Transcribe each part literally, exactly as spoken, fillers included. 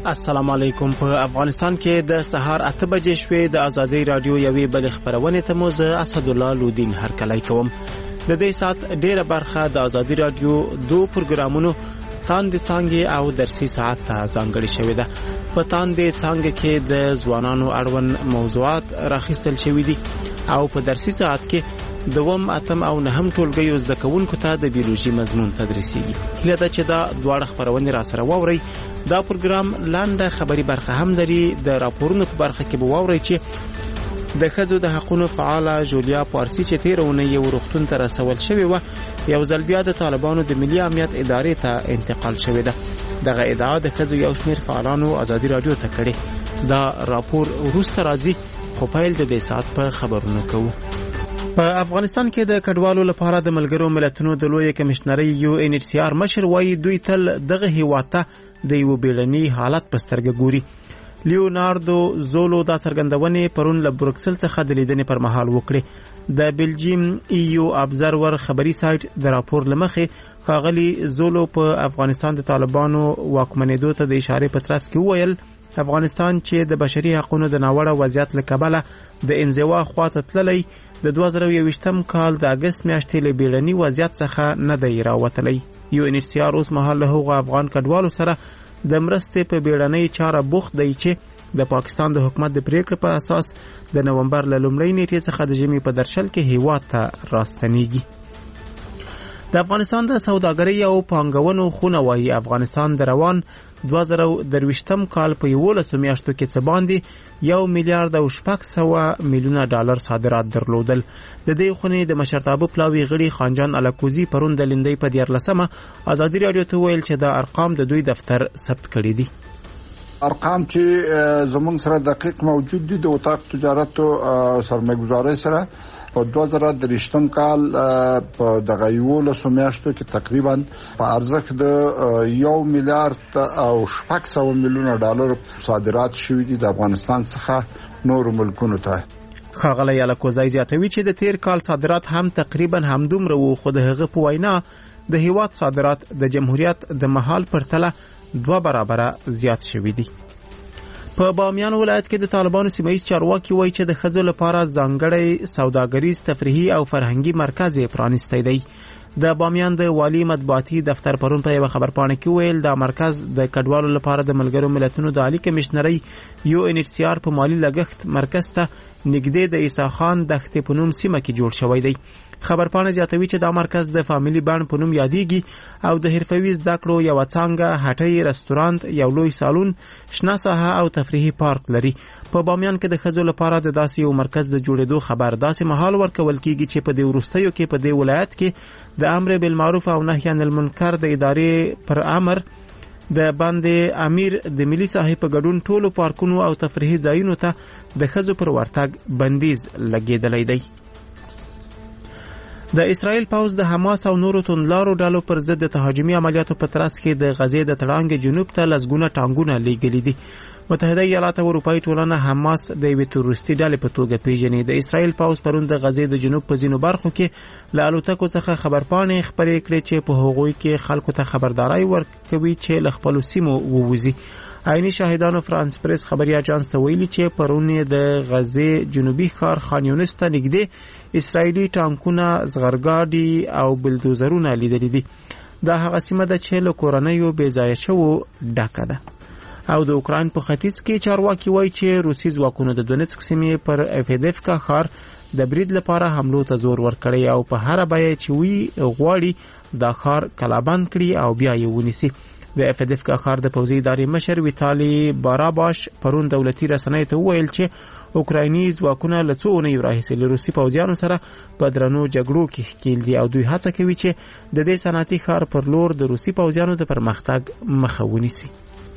السلام علیکم. په افغانستان کې د سهار اته بجې شوې د ازادي رادیو یوې بل خبرونه ته مو زه اسد الله لودین هرکلی کوم. د دې سات ډیره برخه د ازادي رادیو دو پروګرامونو تاند څنګه او درسي ساعت ته ځانګړي شوې ده. په تاند څنګه کې د ځوانانو اړوند موضوعات راخیستل شوې دي او په درسي ساعت کې دوم اتم او نهم ټولګي زده کوونکو ته د بیولوژي مضمون تدریسيږي. هله دا چې دا دواړه خبرونه را سره ووري. دا پروګرام لاندې خبري برخه هم لري. د راپورونو په برخه کې به ووري چې د ښځو د حقوقو فعاله جولیا پارسی چې تیرونه یو روغتون ته رسول شوی و یو ځل بیا د طالبانو د ملي امنیت ادارې ته انتقال شوی ده. دغه ادعا د ښځو یو شمېر فعالانو ازادي رادیو ته کړي. دا راپور وروسته راځي خو پیل د دې سات په خبرونو کوو. په افغانستان کې د کډوالو لپاره د ملګرو ملتونو د لوی کمشنري یو ان ایچ سی آر مشر وایي دوی تل دغه هیواته د یو بیلنی حالت په سترګه ګوري. لیوناردو زولو دا څرګندونې پرون له بروکسل څخه د لیدنې پر مهال وکړي. د بلجیم ای یو ابزرور خبري سایت د راپور لمخې ښاغلي زولو په افغانستان د طالبانو واکمنېدو ته د اشاره په ترڅ کې وویل افغانستان چې د بشري حقوقو د ناوړه وضعیت له کبله د انزوا خواته تللی د دوه زره یوویشتم کال د اگست میاشتې له بیړني وضعیت څخه نه دی راوتلی. یو ان ایچ سی آر اوس مهال له هغو افغان کډوالو سره د مرستې په بیړنۍ چاره بوخت دی چې د پاکستان د حکومت د پریکړې په اساس د نومبر له لومړۍ نیټې څخه د ژمي په درشل کې هیواد ته راستنیږي. د افغانستان د سوداګرۍ او پانګونو خونه وايي افغانستان د روان دوه زره درویشتم کال په یولسو میاشتو کې څه باندې یو میلیارډ او شپږ سوه میلیونه ډالر صادرات درلودل. د دې خونې د مشرتابه پلاوي غړي خانجان الکوزي پرون د لیندۍ په دیارلسمه ازادي رادیو ته ویل چې دا ارقام د دوی دفتر ثبت کړي دي. ارقام چې زمونږ سره دقیق موجود دي د اتاق تجارت او سرمایه‌ګذارۍ سره په دوه زره درویشتم کال په دغه یولسو میاشتو کې تقریبا په ارزښت د یو میلیارډ او شپږ سوه میلیونه ډالر صادرات شوي دي د افغانستان څخه نور ملکونو ته. ښاغلی الکوزی زیاتوي چې د تیر کال صادرات هم تقریبا همدومره وو خو د هغه په وینا د هیواد صادرات د جمهوریت د مهال پرتله دوه برابره زیات شوي دي. په بامیان ولایت کې د طالبانو سیمه‌ییز چارواکي وایي چې د ښځو لپاره ځانګړی سوداګریز تفریحي او فرهنګي مرکز یې پرانیستی دی. د بامیان د والی مطبوعاتي دفتر پرون په یوه خبرپاڼه کې ویل دا مرکز د کډوالو لپاره د ملګرو ملتونو د عالی کمشنري یو ان ایچ سی آر په مالی لګښت مرکز ته نږدې د عیسی خان دښتې په نوم سیمه کې جوړ شوی دی. خبرپاڼه زیاتوي چې دا مرکز د فامیلی بڼ په نوم یادېږي او د حرفوي زده کړو یوه څانګه، هټۍ، رستورانت، یو لوی سالون، شنه ساحه او تفریحي پارک لري. په بامیان کې د ښځو لپاره د داسې یو مرکز د جوړېدو خبر داسې مهال ورکول کېږي چې په دې وروستیو کې په دې ولایت کې د امر بالمعروف او نهي عن المنکر د ادارې پر امر د باندې امیر د ملي ساحې په ګډون ټولو پارکونو او تفریحي ځایونو ته د ښځو پر ورتګ بندیز لګېدلی دی. د اسرائیل پوځ د حماس او نورو توندلارو ډلو پر ضد د تهاجمي عملیاتو په ترڅ کې د غزې د تړانګې جنوب ته لسګونه ټانګونه لیږلي دي. متحده ایالات او اروپایي ټولنه حماس د یوې تروریستي ډلې په توګه پیژني. د اسرائیل پوځ پرون د غزې د جنوب په ځینو برخو کې له الوتکو څخه خبرپاڼې خپرې کړې چې په هغوی کې خلکو ته خبرداري ورکوي چې له خپلو سیمو ووځي. عیني شاهدانو فرانس پریس خبري اژانس ته ویلي چې پرون د غزې جنوبي ښار خان یونس ته نږدې اسرائیلي ټانکونه، زغرګاډي او بلدوزرونه لیدلي دي. دا هغه سیمه ده چې له کورنیو بې ځایه شوو ډکه ده. او د اوکراین په ختیځ کې چارواکي وایي چې روسي ځواکونو د دونیتسک سیمې پر افیدفکا ښار د برید لپاره حملو ته زور ورکړی او په هره بیه چې وی غواړي دا ښار کلابند کړي او بیا یې ونیسي. د افیدفکا ښار د پوځي ادارې مشر ویتالي باراباش پرون دولتي رسنیو ته وویل چې اوکرایني ځواکونه له څو اونیو راهیسې له روسي پوځیانو سره په درنو جګړو کې ښکیل دي او دوی هڅه کوي چې د دې صنعتي ښار پر لور د روسي پوځیانو د پرمختګ مخه ونیسي.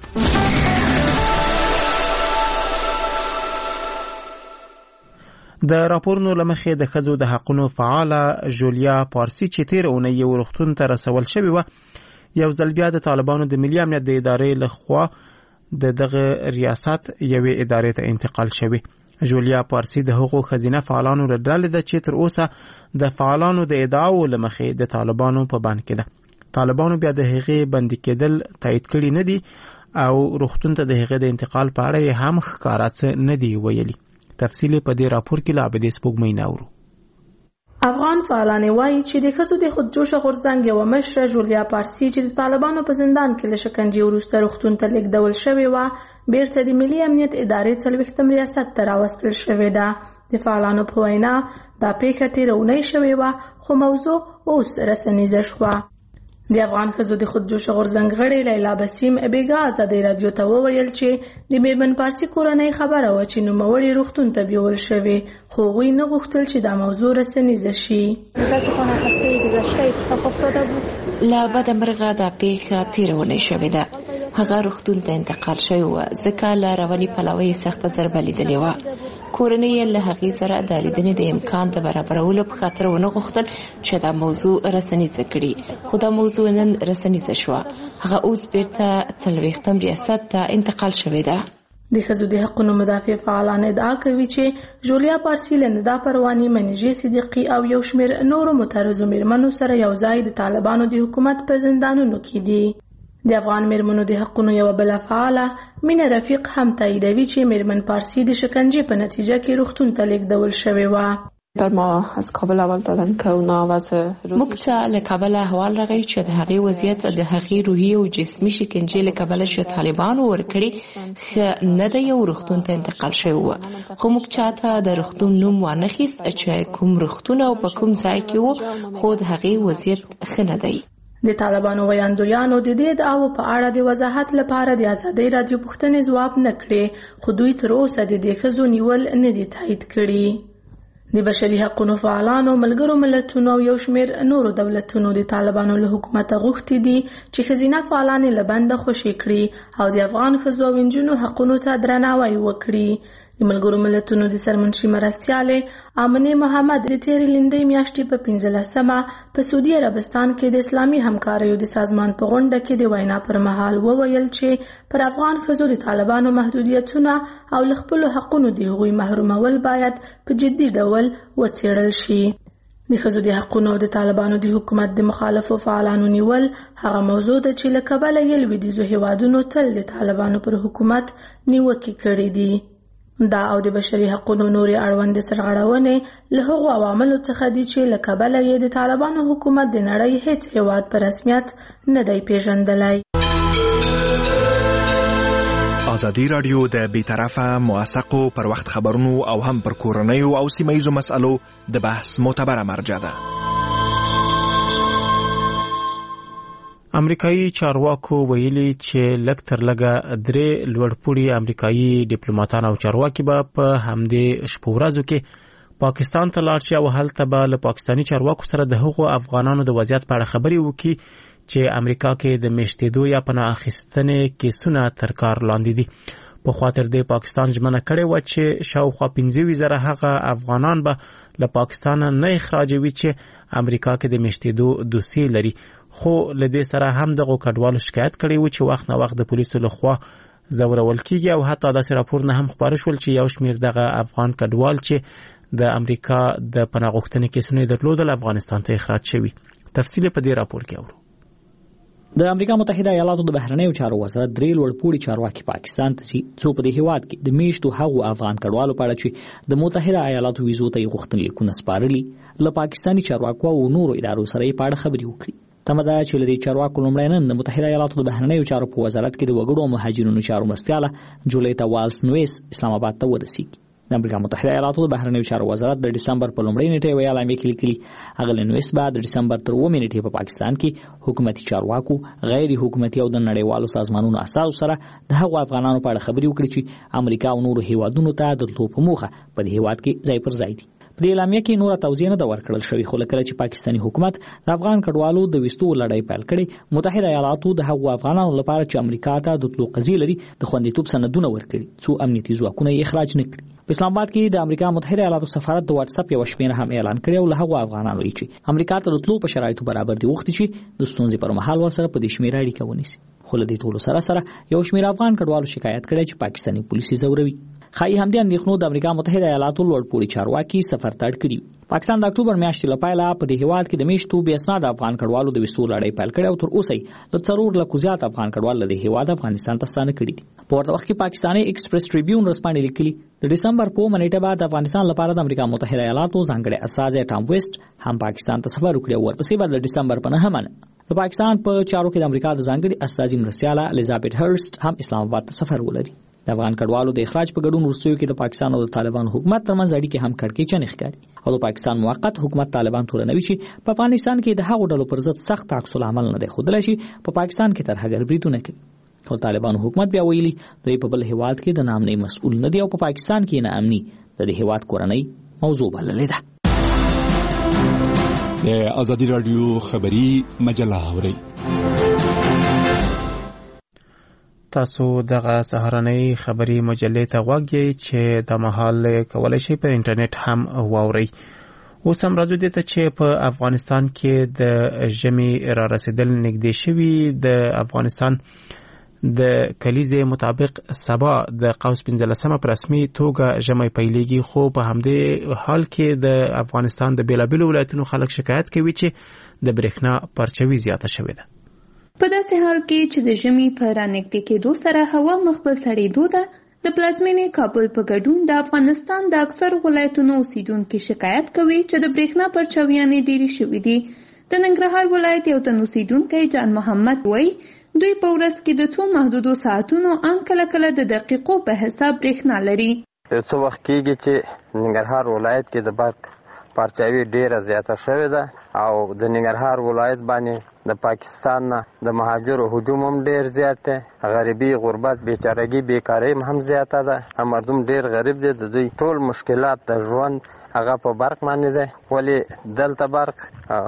د راپورونو لمخې د ښځو د حقوقو فعاله جولیا پارسی چې تیر اونۍ یو روغتون ته رسول شوې وه یو ځل بیا د طالبانو د ملي امنیت د ادارې لخوا د دغه ریاست یوې ادارې ته انتقال شوی. جولیا پارسی د هغو خزینه فعالانو له ډلې ده چې تر اوسه د فعالانو د ادعاو له مخې د طالبانو په بند کې ده. طالبانو بیا د هغې بندي کېدل تایید کړي نه دي او روغتون ته د هغه د انتقال په اړه هم ښکارا څه نه دی ویلي. تفصیل په دې راپور کې لا عبدې سپوږمۍ ناورو. افغان فعالان وایي چې د ښځو د خودجوشه غورځنګ یوه مشره جولیا پارسي چې د طالبانو په زندان کې له شکنجې وروسته روغتون ته لیږدول شوې وه بیرته د ملي امنیت ادارې څلوېښتم ریاست ته راوستل شوې ده. د فعالانو په وینا دا پیښه تېره اونۍ شوې وه خو موضوع اوس رسنیزه شوه. د افغان ښځو د خودجوشه غورځنګ غړې لیلا بسیم بیګا ازادۍ رادیو ته وویل چې د میرمن پارسي کورنۍ خبره وه چې نوموړې روغتون ته بیول شوې خو هغوی نه غوښتل چې دا موضوع رسنیزه شي. له بده مرغه دا پیښه تېره اونۍ شوې ده. هغه روغتون ته انتقال شوی وه ځکه له رواني پلوه یې سخته ضربه لیدلې وه. کورنۍ یې له هغې سره د لیدنې د امکان د برابرولو په خاطر ونه غوښتل چې دا موضوع رسنیزه کړي خو دا موضوع نن رسنیزه شوه. هغه اوس بیرته څلوېښتم ریاست ته انتقال شوې ده. د ښځو د حقونو مدافع فعالان ادعا کوي چې جولیا پارسي له ندا پرواني، منیژې صدیقي او یو شمېر نورو مترزو میرمنو سره یو ځای د طالبانو د حکومت په زندانونو کې دي. د افغان میرمنو د حقونو یوه بله فعاله مینه رفیق هم تاییدوي چې میرمن پارسي د شکنجې په نتیجه کې روغتون ته لیږدول شوې وه. ما از کابل اول دادن که اونا وضع موږ ته له کابل احوال راغی چې د هغې وضعیت د هغې روحي او جسمي شکنجې له کبله چې طالبانو ورکړي ښه نه دی او روغتون ته انتقال شوی وه خو موږ چاته د روغتون نوم وانخیست چې کوم روغتون او په کوم ځای کې وو خو د هغې وضعیت ښه نه دی. د طالبانو ویاندویانو د دې ادعاو په اړه د وضاحت لپاره د ازادۍ رادیو پوښتنې ځواب نه کړې خو دوی تر اوسه د دې ښځو نیول نه دي تایید کړي. د بشري حقوقو فعالانو، ملګرو ملتونو او یو شمېر نورو دولتونو د طالبانو له حکومته غوښتي دي چې ښځینه فعالانې له بنده خوشي کړي او د افغان ښځو او نجونو حقونو ته درناوی وکړي. د ملګرو ملتونو د سرمنشي مرستیالې آمنې محمد د تېرې لیندۍ میاشتې په پنځلسمه په سعودي عربستان کې د اسلامي همکاریو د سازمان په غونډه کې د وینا پر مهال وویل چې پر افغان ښځو د طالبانو محدودیتونه او له خپلو حقونو د هغوی محرومول باید په جدي ډول وڅېړل شي. د ښځو د حقونو او د طالبانو د حکومت د مخالفو فعالانو نیول هغه موضوع ده چې له کبله یې لویدیځو هیوادونو تل د طالبانو پر حکومت نیوکې کړې دي. دا او د بشري حقونو نورې اړوندې سرغړونې له هغو عواملو څخه دي چې له کبله یې د طالبانو حکومت د نړۍ هیڅ هیواد په رسمیت نه دی پیژندلی. ازادي راډیو د بیطرفه، موثقو پر وخت خبرونو او هم پر کورنیو او سیمه‌ییزو مسألو د بحث معتبره مرجع ده. امریکایي چارواکو ویلي چې لږ تر لږه درې لوړپوړي امریکایي ډیپلوماټان او چارواکي به په همدې شپو ورځو کې پاکستان ته لاړ شي او هلته به له پاکستاني چارواکو سره د هغو افغانانو د وضعیت په اړه خبرې وکړي چې امریکا کې د میشتېدو یا پناه اخیستنې کیسونه تر کار لاندې دي. په خاطر د پاکستان ژمنه کړې و چې شاوخوا پنځه زره هغه افغانان به له پاکستان نه اخراجوي چې امریکا کې د میشتېدو دوسیې لري. خو له دې سره هم دغه کډوالو شکایت کړی و چې وخت نه وخت د پولیسو لخوا ځورول کیږي او حتی داسې راپورونه هم خپاره شول چې یو شمېر دغه افغان کډوال چې د امریکا د پناه غوښتنې کیسونه درلودل افغانستان ته اخراج شوي. تفصیل په دې راپور کې اورو. د امریکا متحده ایالاتو د بهرنیو چارو وزارت درې لوړپوړي چارواکي پاکستان ته سي څو په دې هیواد کې د میشتو هغو افغان کډوالو په اړه چې د متحده ایالاتو ویزو ته غوښتنلیکونه سپارلي له پاکستاني چارواکو او نورو ادارو سره یې په اړه خبرې وکړي. تمه ده چې لدې چارواکو لومړی نن د متحده ایالاتو د بهرنیو چارو په وزارت کې د وګړو او مهاجرینو چارو مرستیاله جولیتا والز نویس اسلام آباد ته ورسیږي. د امریکا متحده ایالاتو د بهرنیو چارو وزارت د دسمبر په لومړۍ نیټه یو اعلامیه کې لیکلي هغه نویس به د دسمبر تر اوومې نیټې په پاکستان کې حکومتي چارواکو، غیر حکومتي او د نړیوالو سازمانونو اساسو سره د هغو افغانانو په اړه خبرې وکړي چې امریکا او نورو هیوادونو ته د تلو په موخه په دې هیواد کې ځای پر ځای دي. په دې اعلامیه کې نور توضیح نه دا ورکړل شوی خو لکه چې پاکستاني حکومت د افغان کډوالو د وستو لړۍ پیل کړي متحده ایالاتو د هغو افغانانو لپاره چې امریکا ته د تلو قضیې لري د خوندیتوب سندونه ورکړي څو امنیتي ځواکونه یې اخراج نه کړي. په اسلام آباد کې د امریکا متحده ایالاتو سفارت د واتس اپ یو شمېره هم اعلان کړی او له هغو افغانانو چې امریکا ته د تلو په شرایطو برابر دي وخت چې د ستونزې پر مهال ورسره په دې شمېره اړیکه ونیسي. خو له دې ټولو سره سره یو شمېر افغان کډوالو شکایت کړی چې پاکستاني پولیس زوروي. خای همدې اندېښنو د امریکا متحده ایالاتو لوړپوړي چارواکي سفر ته اړ کړي. پاکستان د اکتوبر میاشتې له پیله په دې هیواد کې د میشتو بې اسناده افغان کډوالو د وسو لړۍ پیل کړې او تر اوسه له څلور لکو زیات افغان کډوال له هیواد افغانستان ته ستانه کړي دي. په ورته وخت کې پاکستاني ایکسپریس ټریبیون ورسپانې لیکلي د ډسمبر په منېټه بعد افغانستان لپاره د امریکا متحده ایالاتو ځانګړي استازی ټام ویسټ هم پاکستان ته سفر وکړي او ورپسې بعد د ډسمبر په نهمه د پاکستان په چارو کې د امریکا د ځانګړي استازي مرسیاله الیزابت هرست هم اسلام آباد ته سفر ولري. د افغان کډوالو د اخراج په ګډون وروستیو کې د پاکستان او د طالبان حکومت ترمنځ اړیکې هم کړکېچنې ښکاري او د پاکستان موقت حکومت طالبان تورنوي چې په افغانستان کې د هغو ډلو پر ضد سخت عکس العمل نه دی ښودلی چې په پاکستان کې ترهګر بریدونه کوي. خو طالبان حکومت بیا ویلي دوی په بل هیواد کې د ناامنۍ مسؤل نه دی او په پاکستان کې ناامني د دې هیواد کورنۍ موضوع بللې ده. د ازادي رادیو خبری مجله اورئ. تاسو دغه سهارنۍ خبری مجلې ته غوږ یې چې د مهال کولای شئ پر انټرنیټ هم واورئ. اوس هم راځو دې ته چې په افغانستان کې د ژمي را رسیدل نږدې شوي. د افغانستان د کلیزې مطابق سبا د قوس پنځلسمه په رسمي توګه ژمی پیلېږي، خو په همدې حال کې د افغانستان د بېلابېلو ولایتونو خلک شکایت کوي چې د برېښنا پرچوي زیاته شوې ده. په داسې حال کې چې د ژمي په رانږدې کېدو سره هوا مخ په سړېدو ده، د پلازمېنې کابل په ګډون د افغانستان د اکثر ولایتونو اوسیدونکي شکایت کوي چې د برېښنا پرچاویانې ډېرې شوي دي. د ننګرهار ولایت یو تن اوسیدونکی جان محمد وایي دوی په ورځ کې د څو محدودو ساعتونو ان کله کله د دقیقو په حساب برېښنا لري. یو څه وخت کېږي چې ننګرهار ولایت کې د برق پرچاوي ډېره زیاته شوې ده او د ننګرهار ولایت باندې د پاکستان نه د مهاجرو هجوم هم ډېر زیات دی. غریبي، غربت، بیچارګي، بیکاري هم زیاته ده. مردم ډېر غریب دي. د دوی ټول مشکلات د ژوند هغه په برق باندې دی. ولې دلته برق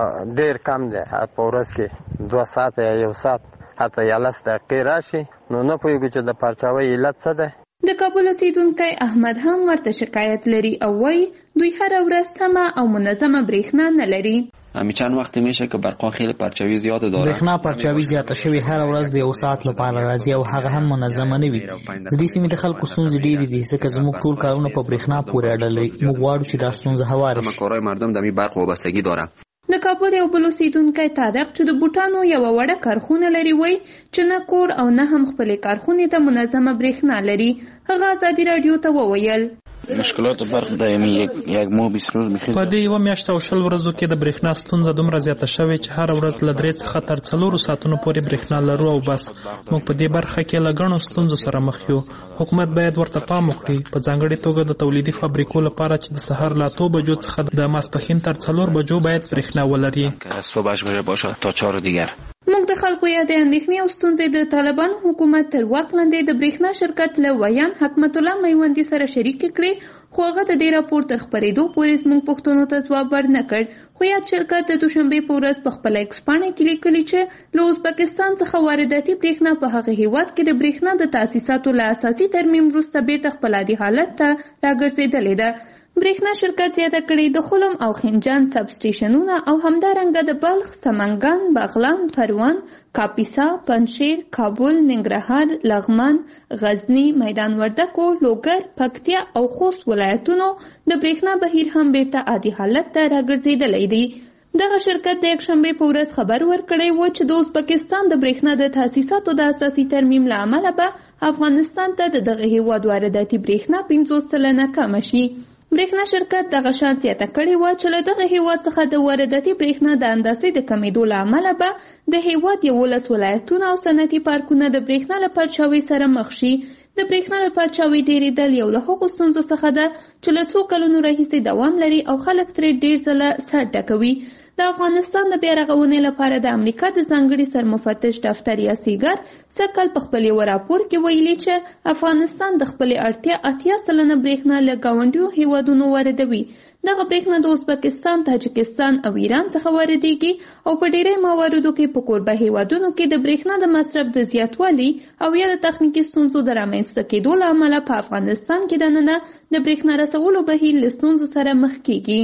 ډېر کم دی. په ورځ کې دوه ساعته یا یو ساعت حتی یالس دقیقې راشي، نو نه پوهېږو چې د پرچاوۍ علت څه دی. د کابل اوسیدونکی احمد هم ورته شکایت لري او وایي دوی هره ورځ سمه او منظمه برېښنا نه لري. چند وقت میشه که برقا خیلی پرچاوی زیاد داره. برېښنا پرچاوی زیاته شوی هر ورځ د یو ساعت لپاره راځي او هغه هم منظمه نه وي. د دې سیمې د خلکو ستونزې ډېرې دي ځکه زموږ ټول کارونه په برېښنا پورې اړه لري. موږ غواړو چې دا ستونزه هواره شي. کارهای مردم د برق وابستگی داره. د کابل یو بل اوسیدونکی طارق چې د بوټانو یوه وړه کارخونه لري وایي چې نه کور او نه هم خپلې کارخونې ته منظمه برېښنا لري. هغه ازادي راډیو ته وویل مشکلات برق دائمی یک یک ماه بیست روز میخیز. په دې یوه میاشت او شل ورځو کې د برېښنا ستونزه دومره زیاته شوې چې هره ورځ له درې څخه تر څلورو ساعتونو پورې برېښنا لرو او بس. موږ په دې برخه کې له ګڼو ستونزو سره مخ یو. حکومت باید ورته پام وکړي، په ځانګړې توګه د تولیدي فابریکو لپاره چې د سهار له اتو بجو څخه د ماسپښین تر څلور بجو باید برېښنا ولري. صبحش بشه باشه تا چهار دیگر. موږ د خلکو یادې اندېښنې او ستونزې د طالبان حکومت تر واک لاندې د برېښنا شرکت له ویان حکمت الله میوندي سره شریکې کړې، خو هغه د دې راپور تر خپرېدو پورې زموږ پوښتنو ته ځواب ورنه کړ. خو یاد شرکت د دوشنبې په ورځ په خپله ایکس پاڼه کې لیکلي چې له ازبکستان څخه وارداتي برېښنا په هغه هیواد کې د برېښنا د تاسیساتو له اساسي ترمیم وروسته بیرته خپل عادي حالت ته راګرځېدلې ده. برېښنا شرکت زیاته کړې د خلم او خنجان سب سټیشنونه او همدارنګه د بلخ، سمنګان، بغلان، پروان، کاپیسا، پنجشیر، کابل، ننګرهار، لغمان، غزنی، میدان وردګو، لوګر، پکتیا او خوست ولایتونو د برېښنا بهیر هم بیرته عادي حالت ته راګرځېدلی دی. دغه شرکت د یکشنبې په ورځ خبر ورکړی و چې د ازبکستان د برېښنا د تاسیساتو د اساسي ترمیم له امله به افغانستان ته د دغه هیواد وارداتي برېښنا پنځوس سلنه کمه شي. برېښنا شرکت دغه شان زیاته کړې وه چې له دغه هیواد څخه د وارداتي برېښنا د اندازې د کمېدو له امله به د هیواد یولس ولایتونه او صنعتي پارکونه د برېښنا له پرچاوۍ سره مخ شي. د برېښنا د پرچاوۍ ډېرېدل یو له هغو ستونزو څخه ده چې له څو کلونو راهیسې دوام لري او خلک ترې ډېر ځله سر ټکوي. د افغانستان د بیا رغونې لپاره د امریکا د ځانګړي سرمفتش دفتر یا سیګر سږ کال په خپل یو راپور کې ویلي چې افغانستان د خپلې اړتیا اتیا سلنه برېښنا له ګاونډیو هیوادونو واردوي. دغه برېښنا د ازبکستان، تاجکستان او ایران څخه واردېږي او په ډېری مواردو کې په کوربه هیوادونو کې د برېښنا د مصرف د زیاتوالي او یا د تخنیکي ستونزو د رامنځته کېدو له امله په افغانستان کې دننه د برېښنا رسولو بهیر له ستونزو سره مخ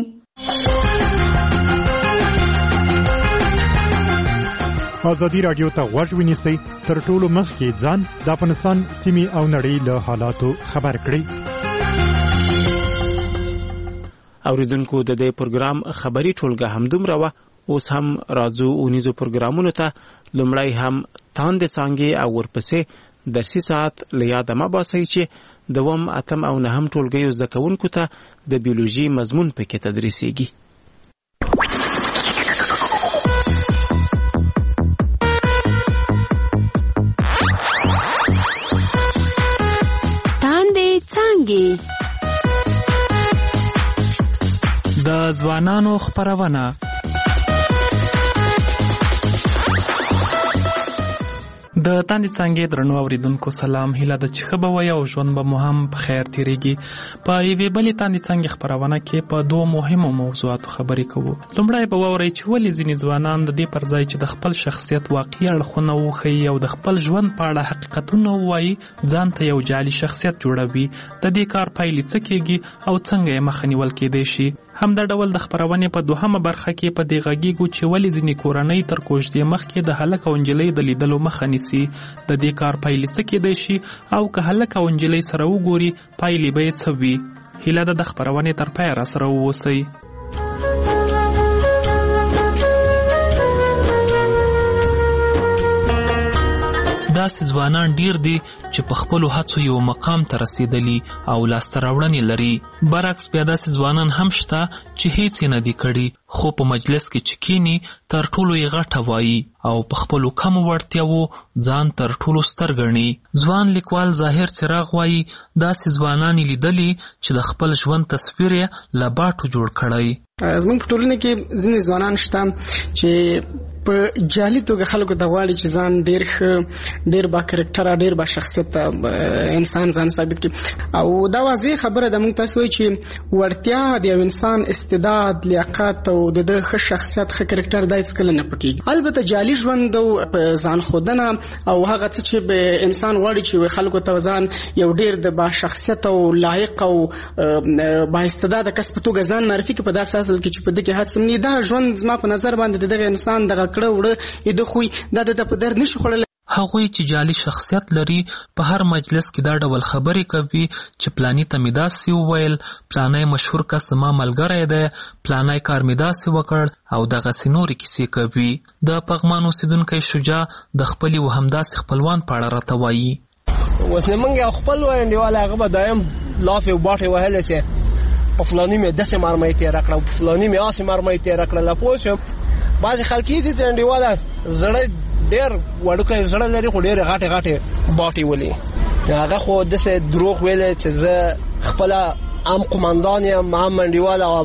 کېږي. ازادي راډیو ته غوږ ونیسئ، تر ټولو مخکې ځان د افغانستان سیمې او نړۍ له حالاتو خبر کړئ. اوریدونکو د دې پروګرام خبري ټولګه هم دومره وه. اوس هم راځو اونیزو پروګرامونو ته. لومړی هم تاند څانګې او ورپسې درسي ساعت له یاده مه باسئ چې دوم اتم او نهم ټولګیو زده کوونکو ته د بیولوژي مضمون پکې تدریسیږي. د ځوانانو خپرونه. د تاندې څانګې درنو اوریدونکو سلام. هیله ده چې ښه به وئ او ژوند به مو هم په خیر تېرېږي. په یوې بلې تاندې څانګې خپرونه کې په دوو مهمو موضوعاتو خبرې کوو. لومړی به واورئ چې ولې ځینې ځوانان د دې پر ځای چې د خپل شخصیت واقعي اړخونه وښیي او د خپل ژوند په اړه حقیقتونه ووایي ځان ته یو جعلي شخصیت جوړوي. د دې کار پایلې څه کېږي او څنګه یې مخه نیول کېدی شي. همدا ډول د خپرونې په دوهمه برخه کې په دې غږیږو چې ولې ځینې کورنۍ تر کوژدې مخکې د هلک او نجلۍ د لیدلو مخه نیسي. د دې کار پایلې څه کېدی شي او که هلک او نجلۍ سره وګوري پایلې به یې څه وي. هیله ده د خپرونې تر پایه راسره واوسئ. داسې ځوانان ډیر دي چې په خپلو هڅو یو مقام ته رسیدلي او لاسته راوړنې لري. برعکس بیا داسې ځوانان هم شته چې هیڅ یې نه دي کړي خو په مجلس کې چې کینی تر ټولو یې غټه وایي او په خپلو کمو وړتیاوو ځان تر ټولو ستر ګڼي. ځوان لیکوال ظاهر څراغ وایي داسې ځوانان لیدلي چې د خپل ژوند تصویر یې له باټو جوړ کړی. زموږ په ټولنه کې ځینې ځوانان شته چې په جعلي توګه خلکو ته غواړي چې ځان ډېر ښه ډېر با کرکټره ډېر با شخصیت انسان ځان ثابت کړي. او دا واضح خبره ده موږ تاسو وایي چې وړتیا د یو انسان استعداد لیاقت او د ده ښه شخصیت ښه کرکټر دا هېڅکله نه پټېږي. البته جعلي ژوند او ځان ښودنه او هغه څه چې انسان غواړي چې خلکو ته ځان یو ډېر د با شخصیت او لایق او با استعداده کس په توګه ځان معرفي کړي په داسې اصل کې چې په دې کې هڅه نه دا ژوند زما په نظر باندې دغه انسان دغه کړه وړه د خوې دا د په در نشي خوړل. هغوی چې جعلي شخصیت لري په هر مجلس کې دا ډول خبرې کوي چې پلانی ته مې داسې وویل، پلانی مشهور کس زما ملګری دی، پلانی کار مې داسې وکړ او دغسې نورې کیسې کوي. د پغمان اوسېدونکی شجاع د خپلې و همداسې خپلوان په اړه راته وایي. اوس نه موږ یو خپل انډیوال هغه به دایم لافې او باټې وهلی چې په فلاني مې داسې مرمۍ تېره کړه، په فلاني مې هسې مرمۍ تېره کړله. پوه شوم بعضې خلک یې دي چې انډیواله زړه ډېر وړوکی زړه لري خو ډېرې غټې غټې باټې ولي. هغه خو داسې دروغ ویلی چې زه خپله هم قمندان یم هم انډیواله او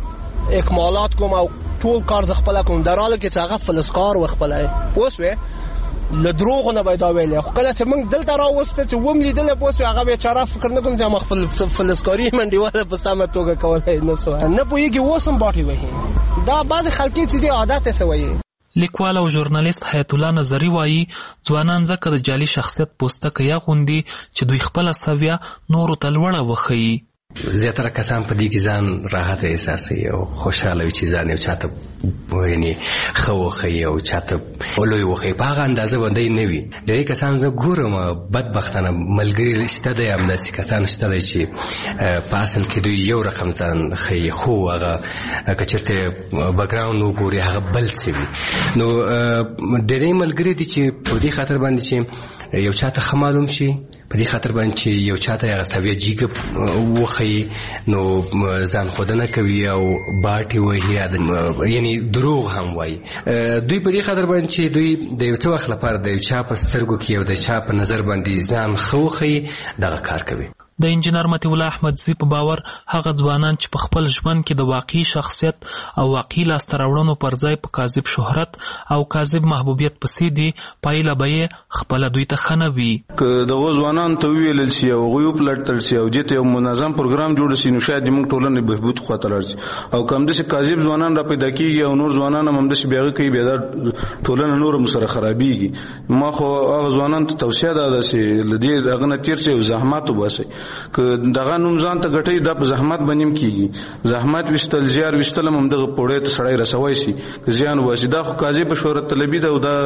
اکمالات کوم او ټول کار زه خپله کوم، در حاله کې چې هغه فلسکار و خپله. پوه شوې له دروغو نه به یې دا ویلی. خو کله چې موږ دلته راوسته چې وم لیدلی پوه شوې هغه بیچاره فکر نه کوم چې ما خپل فلسکاري یم انډیواله په سمه توګه کولی نه سوه نه پوهېږي اوس هم باټې وهي. دا بعضې خلکې چې دي عادت یې څه وایي. لیکوال او ژورنالیست حیات الله نظري وایي ځوانان ځکه د جعلي شخصیت پوستکی اغوندي چې دوی خپله سویه نورو ته لوړه وښیي. زیاتره کسان په دې کې ځان راحت احساسوي او خوشحاله وي چې ځان یو چاته یعنې ښه وښیي او چاته لوی وښیي، په هغه اندازه باندې نه وي. ډېری کسان زه ګورم بدبختانه ملګري شته دی، همداسې کسان شته دی چې په اصل کې دوی یو رقم ځان ښیي خو هغه که چېرته بکګراونډ وګوري هغه بل څه وي. نو ډېری ملګري دي چې په دې خاطر باندې چې یو چاته ښه معلوم شي، په دې خاطر باندې چې یو چاته هغه سویه جیګه وښیي نو ځان ښودنه کوي او باټې وهي یعنې دروغ هم وایي. دوی په دې خاطر باندې چې دوی د یو څه وخت لپاره د یو چا په سترګو کې او د چا په نظر باندې ځان ښه وښیي دغه کار کوي. د انجینر مطیع الله احمدزي په باور هغه ځوانان چې په خپل ژوند کې د واقعي شخصیت او واقعي لاسته راوړنو پر ځای په کاذب شهرت او کاذب محبوبیت پسې دي پایله به یې خپله دوی ته ښه نه وي. که دغو ځوانانو ته وویلل شي او هغوی وپلټل شي او دې ته یو منظم پروګرام جوړ شي نو شاید زموږ ټولنې بهبود خواته لاړ شي. او که همداسې کاذب ځوانان را پیدا کېږي او نور ځوانان هم همداسې بیا هغه کوي بیا دا ټولنه نور هم سره خرابېږي. ما خو هغه ځوانانو ته توصیه ده چې له دې هغه نه تېر شئ او زحمت وباسئ. ک دغه نوم ځان ته غټي د زحمت بنیم کیږي زحمت وشتل زیار وشتل هم دغه پوره ته سړی رسوي شي زیان واسیدا خو قاضي په شهرت طلبي ده او دا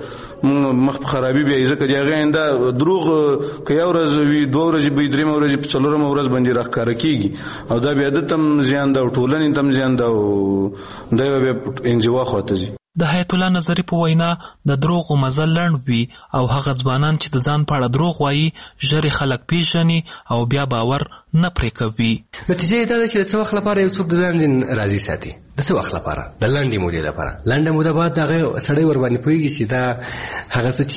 مخ خرابي بیا ځکه دی هغه انده دروغ ک یو ورځ وی دوه ورځې به درې ورځې په څلورم ورځ باندې راخاره کیږي او دا بیا د تم زیان ده ټولنې تم زیان ده او دا بیا انجوا خواته زی د حیات الله نظری په وینا د دروغ مزل لړ وی او هغه ځوانان چې د ځان په اړه دروغ وایي ژر خلک پیژني او بیا باور نه پرې کوي. نتیجه دا ده چې څو وخت لپاره یو څوک د ځان ځین راضي ساتي د څو وخت لپاره د لنډې مودې لپاره لنډه موده بعد هغه سړی ور باندې پوهېږي چې دا هغه څه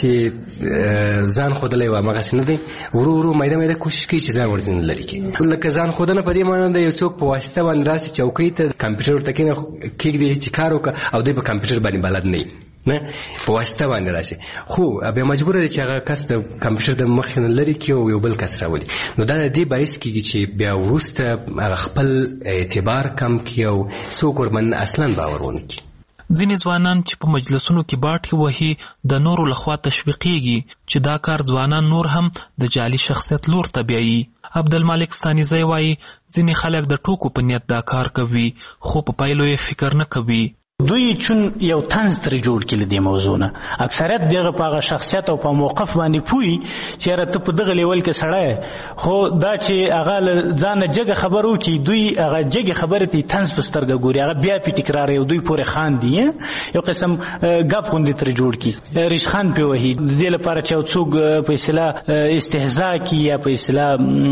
چې ځان ښودلی و هماغسې نه دی ورو ورو میده میده کوشش کوي چې ځان ورځینې لرې کړي لکه ځان ښودنه په دې معنی ده یو څوک په واسطه باندې راسي چوکۍ ته کمپیوټر ورته کښېږدي چې کار وکړه او دی په کمپیوټر باندې بلد نه نه په واسطه باندې راشي خو بیا مجبور دی چې هغه کس د کمپیوټر د مخ نه لري کې او یو بل کس راولي نو دا د دې باعث کېږي چې بیا وروسته هغه خپل اعتبار کم کړي او څوک ورباندې اصلا باور ونه کړي. ځینې ځوانان چې په مجلسونو کې باټې وهي د نورو لخوا تشویقېږي چې دا کار ځوانان نور هم د جعلي شخصیت لور ته بیایي. عبدالمالک ستانیزی وایي ځینې خلک د ټوکو په نیت دا کار کوي خو په پایلو یې فکر نه کوي. دوی چون یو طنز ترې جوړ کړي د دې موضوع نه اکثریت دغه په هغه شخصیت او په موقف باندې پوي چې یاره ته په دغه لیول کې سړی خو دا چې هغه له ځانه جګه خبر وکړي دوی هغه جګې خبرې ته طنز په سترګه ګوري هغه بیا پې تکراروي او دوی پورې خاندي یو قسم ګپ غوندې ترې جوړ کړي ریشخند پې وهي د دې لپاره چې یو څوک په اصطلاح استهزا کړي یا په اصطلاح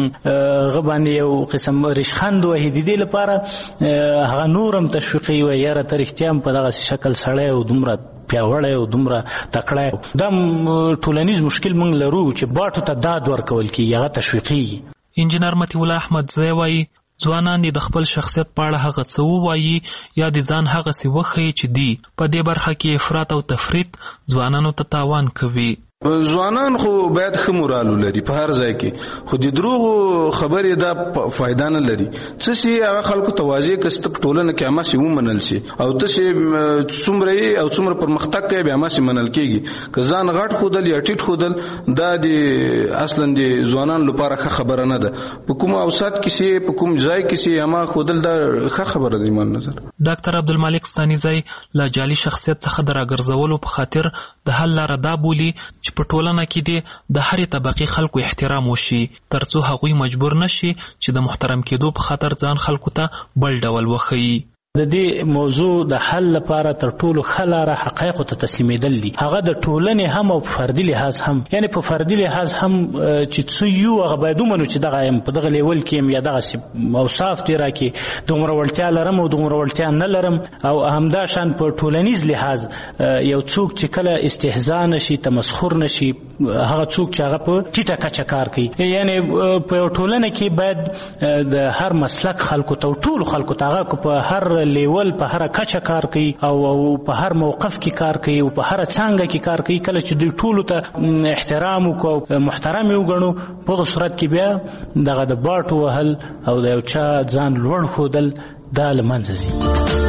هغه باندې یو قسم ریشخند وهي د دې لپاره هغه نور هم تشویقوي وایي یاره ته رښتیا په دغه شکل سړی او دومره پیاوړی او دومره تکړی دا ټولنیز مشکل موږ لرو چې باټو ته داد ورکول کېږي هغه تشویقېږي. انجینر مطیع الله احمدزی وایي ځوانان دې د خپل شخصیت په اړه هغه څه ووایي یا د ځان هغسې وښیي چې دی په دې برخه کې افراط او تفریط ځوانانو ته تاوان کوي. ځوانان خو باید ښه مورال ولري په هر ځای کې خو د دروغو خبرې دا فایده نه لري څه چې هغه خلکو ته واضح کړي چې په ټولنه کې هماسې ومنل شي او ته چې څومره یې او څومره پرمختګ کوي بیا هماسې منل کېږي که ځان غټ ښودل یا ټیټ ښودل دا د اصلا د ځوانانو لپاره ښه خبره نه ده په کوم اوسط کې سي په کوم ځای کې سي هما ښودل دا ښه خبره ده ایمان نظر. ډاکټر عبدالمالک ستانیزی له جعلي شخصیت څخه د راګرځولو په خاطر د حل لاره دا بولي چې په ټولنه کې دې د هرې طبقې خلکو احترام وشي ترڅو هغوی مجبور نشي چې د محترم کېدو په خاطر ځان خلکو ته بل ډول وښیي. د دې موضوع د حل لپاره تر ټولو ښه لاره حقایقو ته تسلیمېدل دي هغه د ټولنې هم او په فردي لحاظ هم یعنې په فردي لحاظ هم چې څه یو هغه باید ومنو چې دغه یم په دغه لیول کې یم یا دغسې اوصاف دې راکړي دومره وړتیا لرم او دومره وړتیا نه لرم او همداشان په ټولنیز لحاظ یو څوک چې کله استهزا نشي تمسخر نشي هغه څوک چې هغه په ټیټه کچه کار کوي یعنې په یو ټولنه کې باید د هر مسلک خلکو ته ټولو خلکو ته هغه په هر لیول په هر کچه کار کوي او په هر موقف کې کار کوي او په هر څانګه کې کار کوي کله چې دوی ټولو ته احترام وکړو محترم یې وګڼو په هغه صورت کې بیا دغه د باټو وهل او د یو چا ځان لوړ ښودل دا له منځه ځي.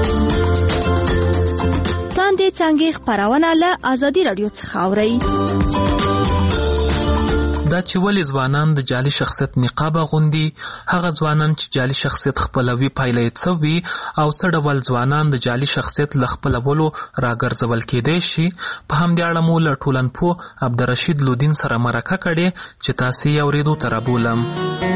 تاندې څانګې خپرونه له ازادي راډیو څخه اورئ. دا چې ولې ځوانان د جعلي شخصیت نقاب اغوندي هغه ځوانان چې جعلي شخصیت خپلوي پایله یې څه وي او څه ډول ځوانان د جعلي شخصیت له خپلولو راګرځول کېدی شي په همدې اړه مو له ټولنپوه عبدالرشید لودین سره مرکه کړې چې تاسې یې اورېدو ته رابولم.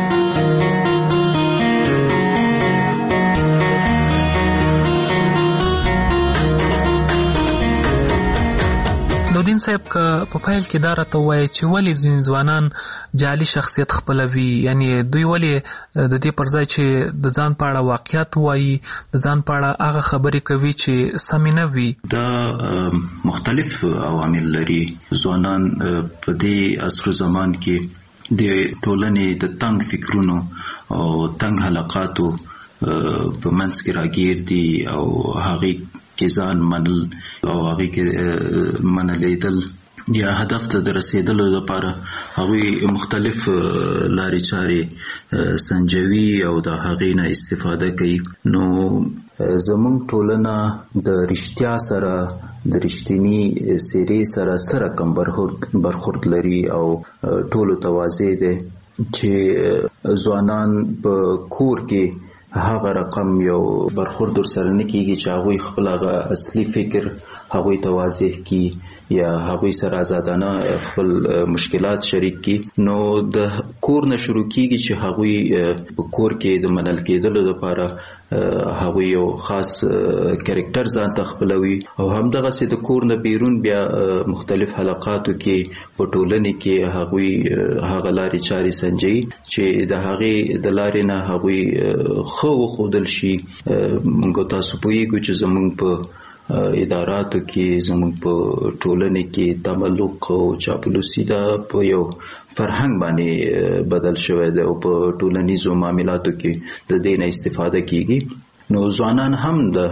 لودین صاحب که په پیل کې دا راته ووایي چې ولې ځینې ځوانان جعلي شخصیت خپلوي یعنی دوی ولې د دې پر ځای چې د ځان په اړه واقعیت وایي د ځان په اړه هغه خبرې کوي چې سمې نه وي. دا مختلف عوامل لري. ځوانان په دې عصر زمان کې د ټولنې د تنګ فکرونو او تنګ حلقاتو په منځ کې راګیر دي او هغې کې ځان منل او هغې کې منلیدل یا هدف ته د رسېدلو لپاره هغوی مختلف لارې چارې سنجوي او د هغې نه استفاده کوي. نو زموږ ټولنه د رښتیا سره د رښتینی څېرې سره سره کم برخورد لري او ټولو ته واضح دی چې ځوانان په کور کې هغه رقم یو برخورد سره نه کیږي چې هغوی خپل هغه اصلي فکر هغوی ته واضح کی یا هغوی سره آزادانه خپل مشکلات شریک کی. نو د کور نه شروع کیږي چې هغوی په کور کې د منل کېدلو لپاره هغوی یو خاص کریکټر ځان ته خپلوي او همدغسې د کور نه بیرون بیا مختلف حلقاتو کې په ټولنې کې هغوی هغه لارې چارې سنجوي چې د هغې د لارې نه هغوی خو وښودل شي. موږ تاسو پوهیږو چې زموږ په اداراتو کې زموږ په ټولنې کې تملق او چاپلوسي دا په یو فرهنګ باندې بدل شوی دی او په ټولنیزو معاملاتو کې د دې نه استفاده کیږي. نو ځوانان هم د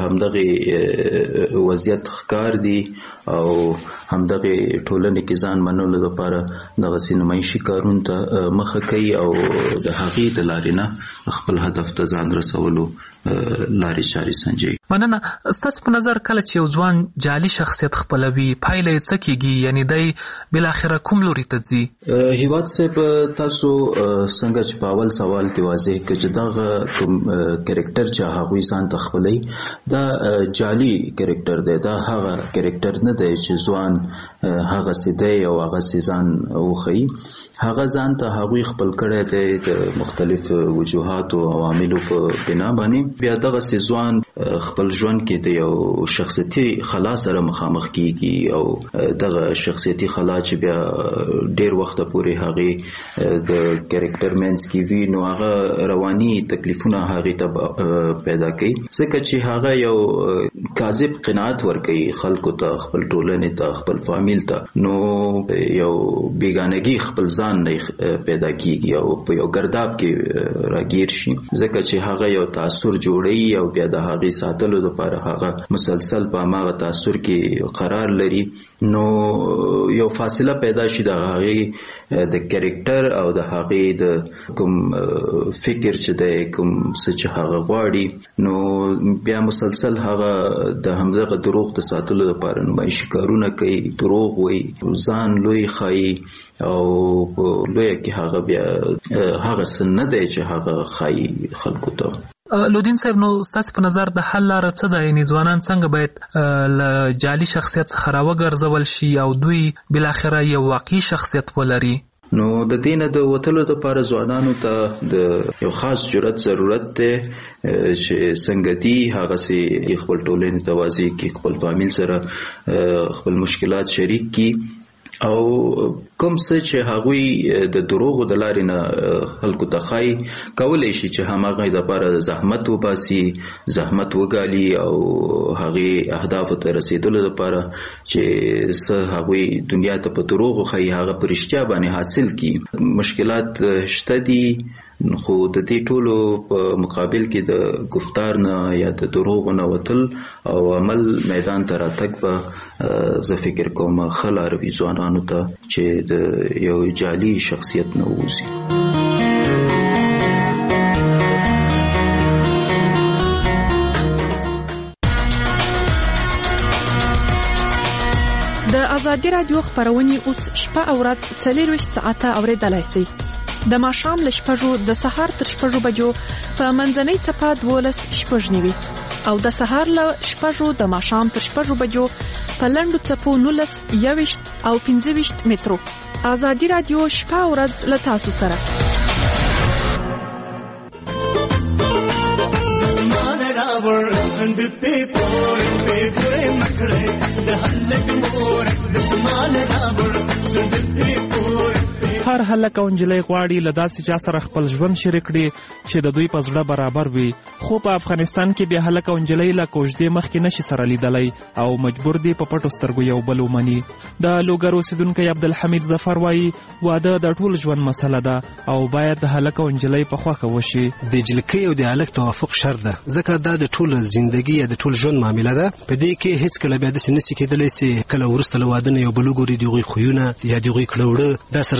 همدغه وضعیت ښکار دي او همدغه ټولنې کې ځان منلو لپاره دغسې نمایشي کارونو ته مخه کوي او د هغې د لارې نه خپل هدف ته ځان رسولو لارې چارې سنجوي. مننه. ستاسو په نظر کله چې یو ځوان جعلي شخصیت خپلوي پایله یې څه کیږي؟ یعنی دی بالاخره کوم لوري ته ځي؟ هیواد صاحب تاسو څنګه چې په اول سوال کې واضح کړ چې دغه کوم کریکټر چې هغوی ځان ته خپلوي دا جعلي کریکټر دی، دا هغه کریکټر نه دی چې ځوان هغسې دی او هغسې ځان وښیي. هغه ځان ته هغوی خپل کړی دی د مختلف وجوهاتو او عواملو په بنا باندې. بیا دغسې ځوان خپل ژوند کې د یو شخصیتي خلا سره مخامخ کیږي او دغه شخصیتي خلا چې بیا ډیر وخت پورې هغې د کریکټر مینس کې وي نو هغه رواني تکلیفونه هغې ته پیدا کوي ځکه چې هغه یو کاذب قناعت ورکوي خلکو ته، خپل ټولنې ته، خپل فامیل ته. نو یو بیګانګي خپل ځان نه پیدا کیږي او په یو ګرداب کې راګیر شي ځکه چې هغه یو تاثر جوړوي او بیا د هغې ساتلو لپاره هغه مسلسل په هماغه تاثر کې قرار لري. نو یو فاصله پیدا شي د هغې د کریکټر او د هغې د کوم فکر چې دی کوم څه چې هغه غواړي نو بیا مسلسل هغه د همدغه دروغ د ساتلو لپاره نمایشي کارونه کوي، دروغ وایي، ځان لوی ښایي او په لویه کې هغه بیا هغه څه نه دی چې هغه ښایي خلکو ته. لودین صاحب نو ستاسو په نظر د حل لاره څه ده؟ یعنې ځوانان څنګه باید له جعلي شخصیت څخه راوګرځول شي او دوی بالاخره یو واقعي شخصیت ولري؟ نو د دې نه د وتلو دپاره ځوانانو ته د یو خاص جرأت ضرورت دی چې څنګه دي هغسې خپل ټولنې ته واضح کړي، خپل فامیل سره خپل مشکلات شریک کړي او کوم څه چې هغوی د دروغو د لارې نه خلکو ته ښایي کولی شي چې هماغه دپاره زحمت وباسي، زحمت وګالي او هغې اهدافو ته رسېدلو دپاره چې څه هغوی دنیا ته په دروغو ښایي هغه په رښتیا باندې حاصل کړي. مشکلات شته دي خو د دې ټولو په مقابل کې د گفتار نه یا د دروغو نه وتل او عمل میدان ته راتګ به زه فکر کوم ښه لاره وي ځوانانو ته چې د یو جعلي شخصیت نه ووځي. د ازادي راډیو خبرونه اوس شپه او ورځ څلورویشت ساعته اوریدلای شئ. د ماښام له شپږو د سهار تر شپږو بجو په منځنۍ څپه دولس شپږ نوي او د سهار له شپږو د ماښام تر شپږو بجو په لنډو څپو نولس یوویشت او پنځه ویشت مترو. ازادي راډیو شپه او ورځ له تاسو سره. هر هلک او نجلۍ غواړي له داسې چا سره خپل ژوند شریک کړي چې د دوی په زړه برابر وي، خو په افغانستان کې بیا هلک او نجلۍ له کوژدې مخکې نشي سره لیدلی او مجبور دي په پټو سترګو یو بل ومني. د لوګر اوسیدونکی عبدالحمید ظفر وایي واده د ټول ژوند مسله ده او باید د هلک او نجلۍ په خوښه وشي. د جلکۍ او د هلک توافق شرط ده ځکه دا د ټول زندګي یا د ټول ژوند معامله ده. په دې کې هیڅ کله بیا داسې نشي کېدلی چې کله وروسته له واده نه یو بل وګوري د هغوی خویونه یا د هغوی کړه وړه دا سره تفاوت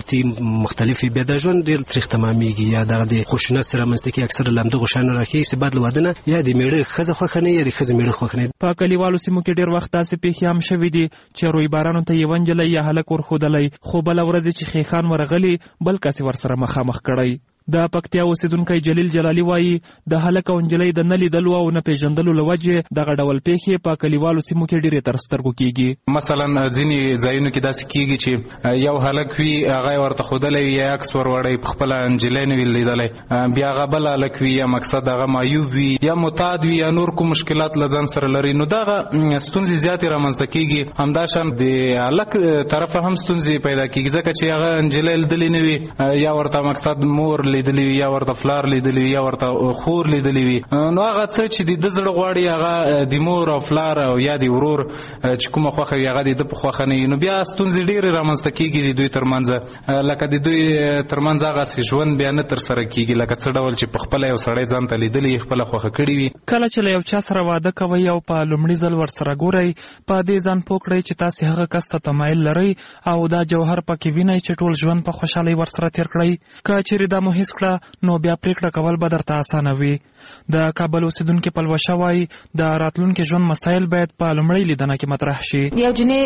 غلطي مختلفې بیا د ژوند ډېر تریخ تمامېږي یا دغه د خشونت سره رامنځته کېږي. اکثره له همدغو شیانو راکېږي چې بعد له واده نه یا د مېړه ښځه خوښه نه یا د ښځې مېړه خوښ نه. په کلیوالو سیمو کې ډېر وخت داسې پیښې هم شوي دي چې رویبارانو ته یوه نجلۍ یا هلک ورښودلی، خو بله ورځ چې خیخان ورغلي بل کس ورسره مخامخ کړی. د پکتیا اوسیدونکی جلیل جلالي وایي د هلک او نجلۍ د نه لیدلو او نه پیژندلو له وجې دغه ډول پیښې په کلیوالو سیمو کې ډېرې تر سترګو کېږي. مثلا ځینې ځایونو کې داسې کېږي چې یو هلک وي هغه یې ورته ښودلی وي یا عکس ور وړی په خپله نجلۍ نه وي لیدلی، بیا هغه بل هلک وي یا مقصد هغه معیوب وي یا معتاد وي یا نور کوم مشکلات له ځان سره لري، نو دغه ستونزې زیاتې رامنځته کېږي. همداشان د هلک طرفه هم ستونزې پیدا کېږي ځکه چې هغه نجلۍ لیدلې نه وي یا ورته مقصد مور لیدلی وي یا ورته فلار لیدلی وي یا ورته خور لیدلی وي، نو هغه څه چې د ده زړه غواړي هغه د مور او فلار او یا د ورور چې کومه خوښه وي هغه د ده په خوښه نه وي، نو بیا ستونزې ډېرې رامنځته کېږي د دوی ترمنځ، لکه د دوی ترمنځ هغسې ژوند بیا نه ترسره کېږي لکه څه ډول چې په خپله یو سړی ځان ته لیدلی یې خپله خوښه کړې وي. کله چې له یو چا سره واده کوئ او په لومړي ځل ورسره ګورئ، په دې ځان پوه کړئ چې تاسې هغه کس ته تمایل لرئ او دا جوهر پکې وینئ چې ټول ژوند په خوشحالۍ ورسره تېر کړئ. که چیرې دا مو حس کړه نو بیا پریکړه کول به درته اسانه وي. د کابل اوسیدونکي پلوشه وایي د راتلونکي ژوند مسایل باید په لومړۍ لیدنه کې مطرح شي. یو جنۍ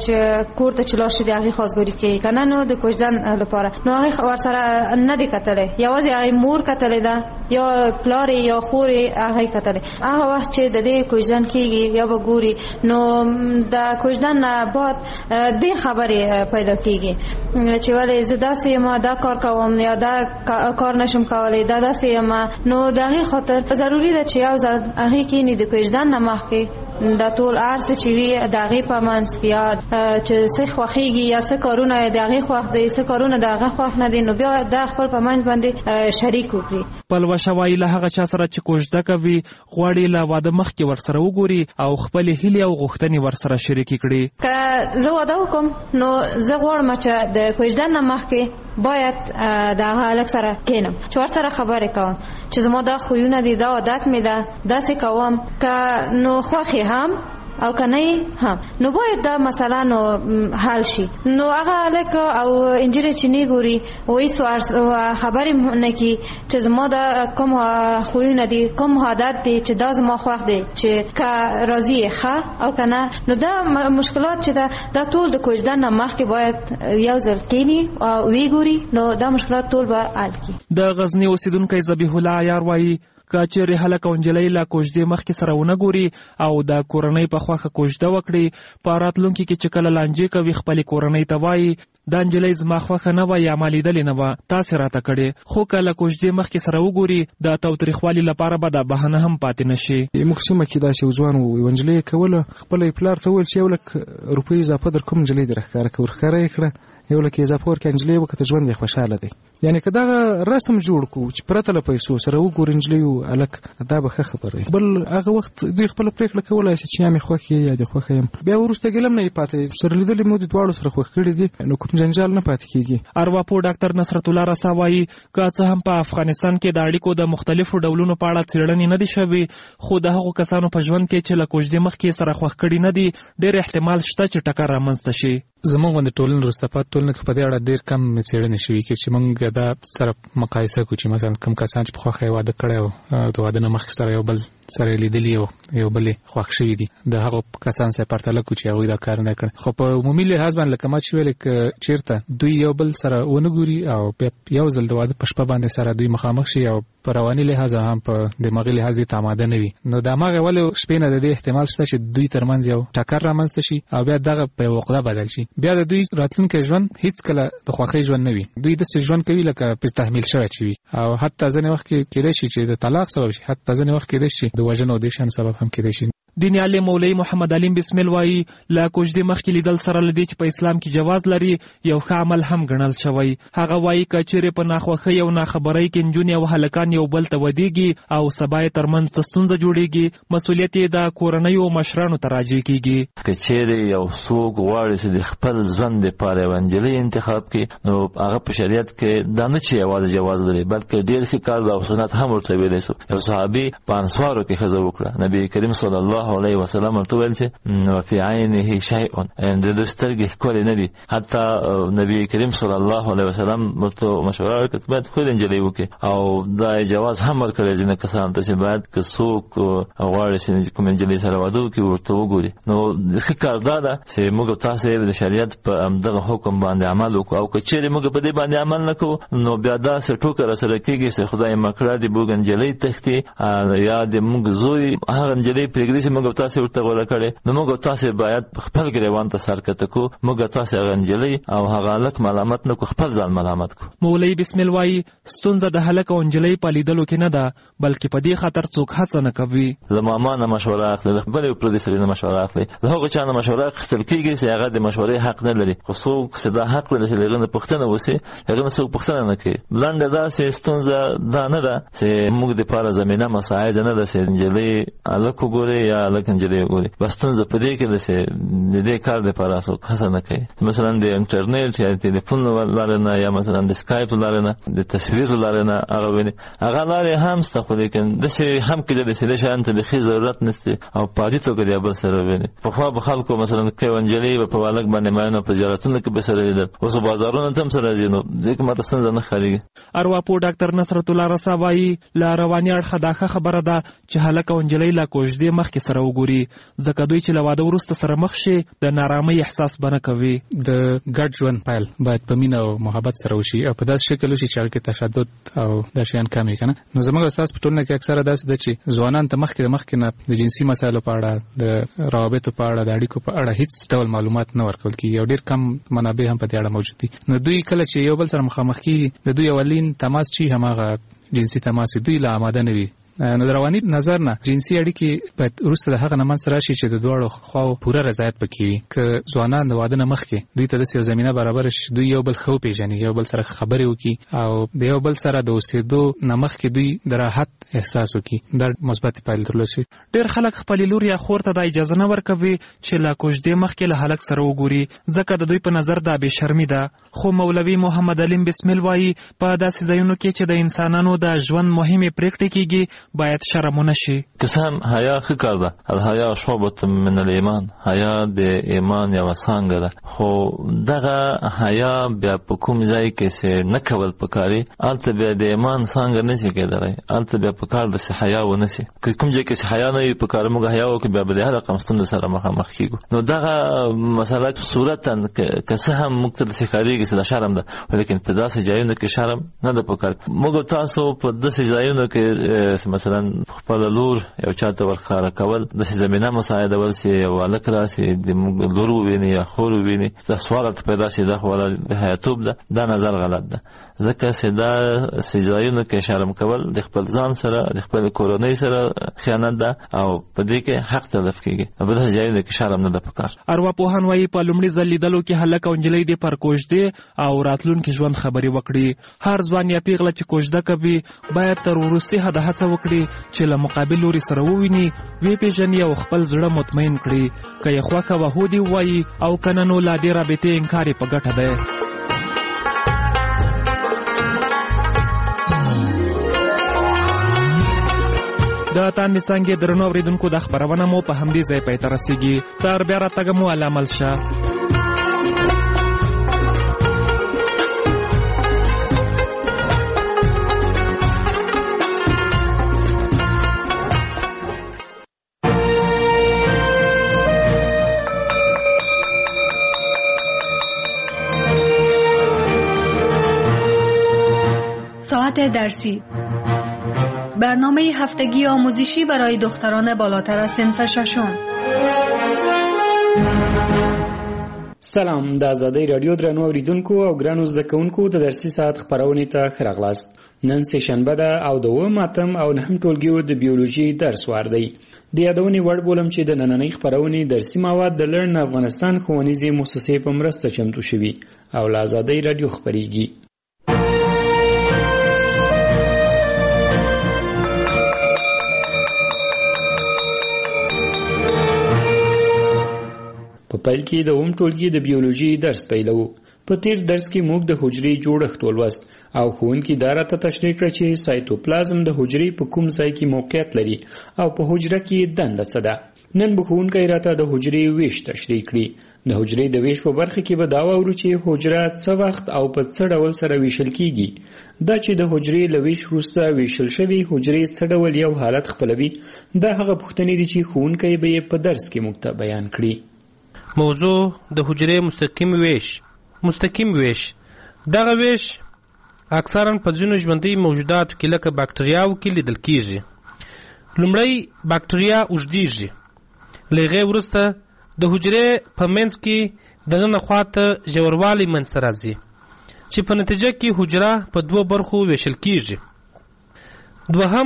چې کور ته چې لاړ شي د هغې خواستګاري کوي که نه، نو د کوژدن لپاره نو هغې ورسره نه دی کتلی، یوازې هغې مور کتلی ده یا پلار یا خور هغې کتلی. هغه وخت چې د دې کوژدن کېږي یا به ګوري نو د کوژدن نه بعد دې خبرې پیدا کېږي چې ولې زه داسې یم دا کار کوم یا دا کار نشم کولی دا داسې یم، نو د هغې خاطر ضروري ده چې یو ځل هغې کښېني د کوژدن نه مخکې دا ټول هر څه چې وي د هغې په منځ کې یا چې څه خوښېږي یا څه کارونه د هغې خوښ دی څه کارونه د هغه خوښ نه دي، نو بیا دا خپل په منځ باندې شریک وکړي. پلوشه وایي له هغه چا سره چې کوژده کوي غواړي له واده مخکې ورسره وګوري او خپلې هیلې او غوښتنې ورسره شریکې کړي. که زه واده وکړم نو زه غواړم چې د کوژدن نه مخکې باید د هغه هلک سره کښېنم چې ورسره خبرې کوم چې زما دا خویونه دي دا عادت مې ده داسې کوم، که نو خوښې هم او که نه هم نو باید دا مسله نو حل شي. نو هغه هلک او نجلۍ چې نه ګوري هیڅ خبرې نه کوي چې زما دا کوم خویونه دي کوم عادت دی چې دا زما خوښ دی چې که راضي یې ښه او که نه، نو دا مشکلات چې ده دا ټول د کوژدن نه مخکې باید یو ځل کښېني او ویې ګوري، نو دا مشکلات ټول به حل کړي. د غزني اوسیدونکی ذبیح الله عیار وایي که چیرې هلک او نجلۍ له کوژدې مخکې سره ونه ګوري او د کورنۍ په خوښه کوژده وکړي، په راتلونکي کې چې کله لانجې کوي خپلې کورنۍ ته وایي دا نجلۍ زما خوښه نه وه یا ما لیدلې نه وه تاسې راته کړې، خو که له کوژدې مخکې سره وګوري د تاوتریخوالي لپاره به دا بهانه هم پاتې نه شي. موږ سیمه کې داسې یو ځوان و یوه نجلۍ یې کوله، خپله یې پلار ته وویل چې یو لک روپۍ اضافه در کوم نجلۍ دې راښکاره کړه، ورښکاره یې کړه یو لک اضافه ورکړه نجلۍ وکړه ژوند یې خوشحاله دی. یعنې که دغه رسم جوړ کړو چې پرته له پیسو سره وګوري نجلۍ او هلک دا به ښه خبره وي. بل هغه وخت دوی خپله پرېکړه کولی شي چې یا مې خوښ یې یا دې خوښه یم، بیا وروسته ګیله نه یې پاتې سره لیدلې مو د دواړو سره خوښ کړي دي نو کوم جنجال نه پاتې کېږي. ارواپوه ډاکټر نصرت الله رسا وایي که څه هم په افغانستان کې د اړیکو د مختلفو ډولونو په اړه څېړنې نه دي شوې، خو د هغو کسانو په ژوند کې چې له کوژدې مخکې سره خوښ کړي نه دي ډېر احتمال شته چې ټکر رامنځته شي. زموږ غوندې ټولنې وروسته پاتې ټولنه کې په دې اړه ډېر کم څېړنې شوي چې موږ دا سره مقایسه کړو چې مثلا کوم کسان چې په خوښه یې واده کړی او د واده نه مخکې سره یو بل سره یې لیدلي او یو بل یې خوښ شوي دي د هغو کسان سره پرتله کړو چې هغوی دا کار نه کړی. خو په عمومي لحاظ باندې لکه ما چې ویلې که چېرته دوی یو بل سره ونه ګوري او بیا یو ځل د واده په شپه باندې سره دوی مخامخ شي او په رواني لحاظ هم په دماغي لحاظ یې تاماده نه وي، نو د هماغې ولې شپې نه د دې احتمال شته چې دوی ترمنځ یو ټکر رامنځته شي او بیا دغه په یو عقده بدل شي، بیا د دوی راتلونکی ژوند هیڅ کله د خوښۍ ژوند نه وي، دوی داسې ژوند کوي لکه پرې تحمیل شوی چې وي او حتی ځینې وخت کې کېدای شي چې د طلاق سبب شي، حتی ځینې وخت کېدای شي د وژنو او دې شیانو سبب هم کېدای شي. دیني عالم مولوي محمد علیم بسمل وایي له کوژدې مخکې لیدل سره له دې چې په اسلام کې جواز لري یو ښه عمل هم ګڼل شوی. هغه وایي که چیرې په ناخوښۍ او ناخبرۍ کې نجونې او هلکان یو بل ته ودېږي او سبا یې ترمنځ څه ستونزه جوړېږي مسؤلیت یې د کورنیو مشرانو ته راجع کېږي. که چیرې یو څوک غواړي چې د خپل ژوند دپاره یوه نجلۍ انتخاب کړي نو هغه په شریعت کې دا نه چې یوازې جواز لري بلکې ډېر ښه کار او سنت هم ورته ویلی شو. یو صحابي په انصارو کې ښځه وکړه، نبي کریم صلی الله الله علیه وسلم ورته ویل چې فی عینه شیء ان د سترګې ښکلې نه دي. حتی نبی کریم صلی الله علیه وسلم ورته مشوره ورکړه باید ښکلې نجلۍ وکړي او دا جواز هم ورکړی ځینې کسانو ته چې باید که څوک غواړي چې کومې نجلۍ سره واده وکړي ورته وګوري. نو ښه کار دا ده چې موږ تاسو د شریعت په همدغه حکم باندې عمل وکړو او که چیرې موږ په دې باندې عمل نه کوو نو بیا داسې ټوکه راسره کېږي چې خدای مکړه د موږ نجلۍ تښتي یا د موږ زوی هغه نجلۍ پرېږدي چې موږ تاسو ورته غوره کړې. نو موږ تاسو باید خپل ګریوان ته سر کته کو، موږ تاسو هغه نجلۍ او هغه هلک ملامت نه کو، خپل ځان ملامت کو. مولوی بسم الله وايي ستونزه د هلک او نجلۍ په لیدلو کې نه ده بلکې په دې خاطر څوک هڅه نه کوي. له ماما نه مشوره اخلي، له بلې پردي سړي نه مشوره اخلي، له هغه چا نه مشوره اخیستل کېږي چې هغه د مشورې حق نه لري. خو څوک چې دا حق لري چې هغه نه پوښتنه وشي هغه نه څوک پوښتنه نه کوي. لنډه داسې ستونزه دا نه ده چې موږ دپاره زمینه مساعد نه ده چې نجلۍ هلک وګوري یا هلک نجلۍ وګوري. بس ستونزه په دې کې ده چې د دې کار دپاره څوک هڅه نه کوي. مثلا د انټرنیټ یا تلیفون لارې نه یا مثلا د سکایپ لارې نه د تصویر لارې نه هغه ویني هغه لارې هم شته، خو لیکن داسې هم کېدای چې دې شیانو ته بیخي ضرورت نشته او په عادي توګه د یو بل سره ویني. پخوا به خلکو مثلا که یوه نجلۍ به په هلک باندې مینه په زیارتونو کې به سره لیدل، اوس په بازارونو ته هم سره ځي. نو دې کې ماته ستونزه نه ښکارېږي. ارواپوه ډاکټر نصرت الله رسا وایي له رواني اړخه دا ښه خبره ده چې هلک او نجلۍ له کوژدې مخکې سره وګوري، ځکه دوی چې له واده وروسته سره مخ شي د نارامۍ احساس به نه کوي. د ګډ ژوند پیل باید په مینه او محبت سره وشي او په داسې شکل وشي چې هغه کې تشدد او دا شیان کم وي. کنه نو زموږ استاد په ټولنه کې اکثره داسې ده چې ځوانان ته مخکې د مخکې نه د جنسي مسایلو په اړه، د روابطو په اړه، د اړیکو په اړه هیڅ ډول معلومات نه ورکول کېږي او ډېر کم منابع هم په دې اړه موجود دي. نو دوی کله چې یو بل سره مخامخ کېږي د دوی اولین تماس چې هماغه جنسي تماس دوی لا آماده نه وي. نو د رواني نظر نه جنسي اړیکې باید وروسته د هغه نه منځته راشي چې د دواړو خواو پوره رضایت پکې وي. که ځوانان د واده نه مخکې دوی ته داسې یو زمینه برابره شي دوی یو بل ښه وپېژني، یو بل سره خبرې وکړي او د یو بل سره د اوسېدو نه مخکې دوی د راحت احساس وکړي، دا مثبتې پایلې درلود شي. ډېر خلک خپلې لور یا خور ته دا اجازه نه ورکوي چې له کوژدې مخکې له هلک سره وګوري، ځکه د دوی په نظر دا بې شرمي ده. خو مولوي محمد علیم بسمل وایي په داسې ځایونو کې چې د انسانانو د ژوند مهمې پرېکړې کېږي باید شرم نشي. که هم حیا ښه کار ده، الحیا شعبة من الایمان، حیا د ایمان یوه څانګه ده. خو دغه حیا بیا په کوم ځای کې چې نه کول پکاري هلته بیا د ایمان څانګه نشي کېدلی، هلته بیا پکار ده چې حیا ونشي. که کوم ځای کې چې حیا نه وي پکار موږ حیا وکړو بیا به د هر رقم ستونزو سره مخامخ کېږو. نو دغه مسله صورتا که څه هم موږ ته داسې ښکارېږي چې دا شرم ده، لیکن په داسې ځایونو کې شرم نه ده پکار. موږ تاسو په داسې ځایونو کې مثلا خپل لور یو چاته ورخاره کول داسې زمینه مساعدول چې یو هلک راسي د لور وویني یا خور وویني دا سوال ورته پیدا شي دا خو د حیاتوب ده، دا نظر غلط ده. ځکه چې دا ځایونو کې شرم کول د خپل ځان سره د خپل کورنۍ سره خیانت ده او په دې کې حق تلف کېږي. په داسې ځایونو کې شرم نه ده پکار. ارواپوهان وایي په لومړي ځل لیدلو کې هلک او نجلۍ دې پر کوژدې او راتلونکي ژوند خبرې وکړي. هر ځوان یا پیغله چې کوژده کوي باید تر وروستي حده هڅه وکړي چې له مقابل لوري سره وویني، وی پیژني او خپل زړه مطمئن کړي. که یې خوښه وه هو دې ووایي او که نه نو لا دې رابطې انکار یې په ګټه دی. د تاندې څانګې درنو اورېدونکو دا خپرونه مو په همدې ځای پای ته رسېږي. تر بیا راتګه مو الله مل شه. ساعت درسی، برنامه هفتگی آموزشی برای دختران بالاتر از صنف ششم. سلام، د آزادۍ رادیو درنو اوریدونکو او ګرانو زده کوونکو د درسي ساعت خپرونې ته ښه راغلاست. نن سه شنبه ده او د اووم اتم او نهم ټولګیو د بیولوژي درس وار دی. د یادونې وړ بولم چې د نننۍ خپرونې درسي مواد د لرن افغانستان ښوونیزې مؤسسې په مرسته چمتو شوي او له آزادۍ رادیو خپریږي. په پیل کې د اووم ټولګي د بیولوژي درس پیلو. په تیر درس کې موږ د حجرې جوړښت ولوست او ښوونکي دا راته تشریح کړه چې سایتوپلازم د حجرې په کوم ځای کې موقعیت لري او په حجره کې دنده څه ده. نن به ښوونکی راته د حجرې ویش تشریح کړي. د حجرې د ویش په برخه کې به دا واورو چې حجره څه وخت او په څه ډول سره ویشل کیږي. دا چې د حجرې له ویش وروسته ویشل شوي حجرې څه ډول یو حالت خپلوي، دا هغه پوښتنې دي چې ښوونکی به یې په درس کې موږ ته بیان کړي. موضوع د حجرې مستقیم ویش. مستقیم ویش دغه ویش اکثرا په ځینو ژوندۍ موجوداتو کې لکه باکتریاو کې لیدل کیږي. لومړی باکتریا اوږدیږي، له هغې وروسته د حجرې په منځ کې دننه خواته ژوروالی منځته راځي چې په نتیجه کې حجره په دوه برخو ویشل کیږي. دوهم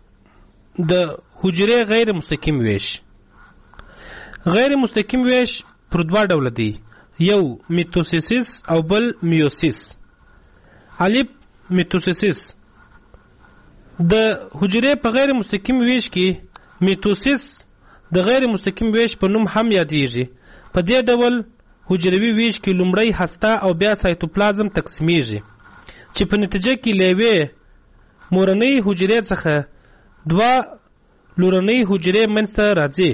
د حجرې غیر مستقیم ویش. غیر مستقیم ویش پر دوه ډوله دی، یو میتوسیس او بل میوسیس. الف میتوسیس. د حجرې په غیر مستقیم ویش کې میتوسیس د غیر مستقیم ویش په نوم هم یادیږي. په دې ډول حجروي ویش کې لومړی هسته او بیا سایتوپلازم تقسیمیږي چې په نتیجه کې له یوې مورنۍ حجرې څخه دوه لورنۍ حجرې منځته راځي.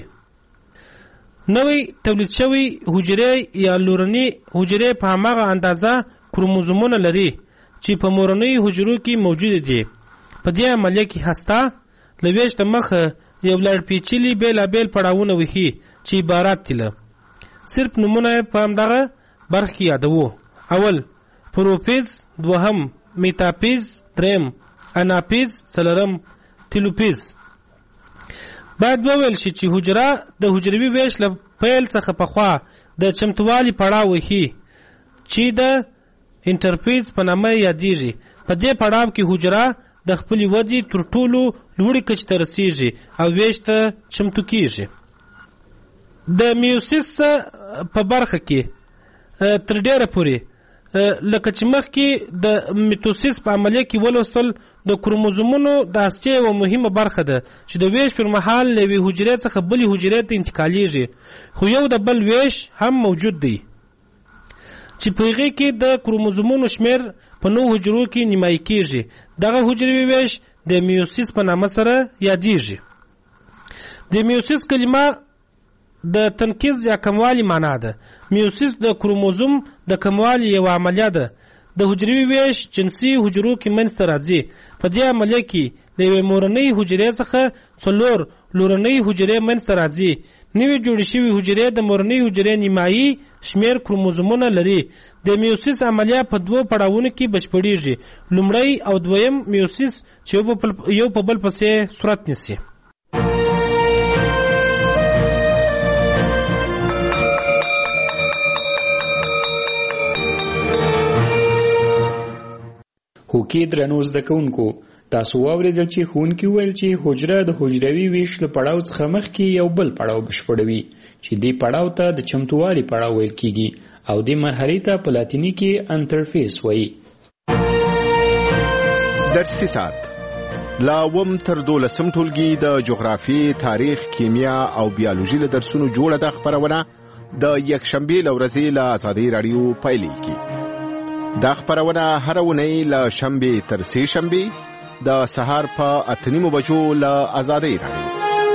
نوې تولید شوی حجرې یا لورنۍ حجرې په هماغه اندازه کروموزومونه لري چې په مورنۍ حجرو کې موجود دي. په دې عملیه کې هسته له ویش د مخه یو لړ پیچلي بېلابېل پړاوونه وهي چې عبارت دي له صرف نومونه په همدغه برخه کې یادوو. اول پروفیز، دوهم میتاپیز، دریم اناپیز، څلورم تیلوپیز. باید وویل شي چې حجره د حجروي ویش له پیل څخه پخوا د چمتووالي پړاو وهي چې د انټرفیز په نامه یادیږي. په دې پړاو کې حجره د خپلې ودې تر ټولو لوړې کچې ته رسیږي او ویش ته چمتو کیږي. د میوسیس په برخه کې تر ډیره پورې لکه چې مخکې د میتوسیس په عملیه کې ولوستل، د کروموزومونو د هستې یوه مهمه برخه ده چې د ویش پر مهال له یوې حجرې څخه بلې حجرې ته انتقالیږي، خو یو د بل ویش هم موجود دی چې په هغې کې د کروموزومونو شمیر په نو حجرو کې نیمایي کیږي. دغه حجروي ویش د میوسیس په نامه سره یادیږي. د میوسیس کلمه د تنقیز یا کموالی معنا ده. میوسیس د کروموزوم د کموالی یو عملیه ده. د حجروي ویش جنسي حجرو کې منځته راځي. په دې عملیه کې د یوې مورنۍ حجرې څخه څلور لورنۍ حجرې منځته راځي. نوې جوړې شوې حجرې د مورنۍ حجرې نیمایي شمیر کروموزومونه لري. د میوسیس عملیه په دوو پړاوونو کې بشپړیږي، لومړی او دویم میوسیس چې یو په بل پسې صورت نیسي. هوکې درنو زده کوونکو، تاسو واورېدل چې ښوونکي وویل چې حجره د حجروي ویش له پړاو څخه مخکې یو بل پړاو بشپړوي چې دې پړاو ته د چمتووالي پړاو ویل کیږي او دې مرحلې ته په لاتیني کې انټرفیس وایي. درسي ساعت لا اووم تر دولسم ټولګي د جغرافي، تاریخ، کیمیا او بیولوژي له درسونو جوړه ده خپرونه د یکشنبې له ورځې له ازادۍ راډیو پیلېږي. دا خپرونه هره اونۍ له شنبې تر سې شنبې د سهار په اته نیمو بجو له ازادۍ راډیو.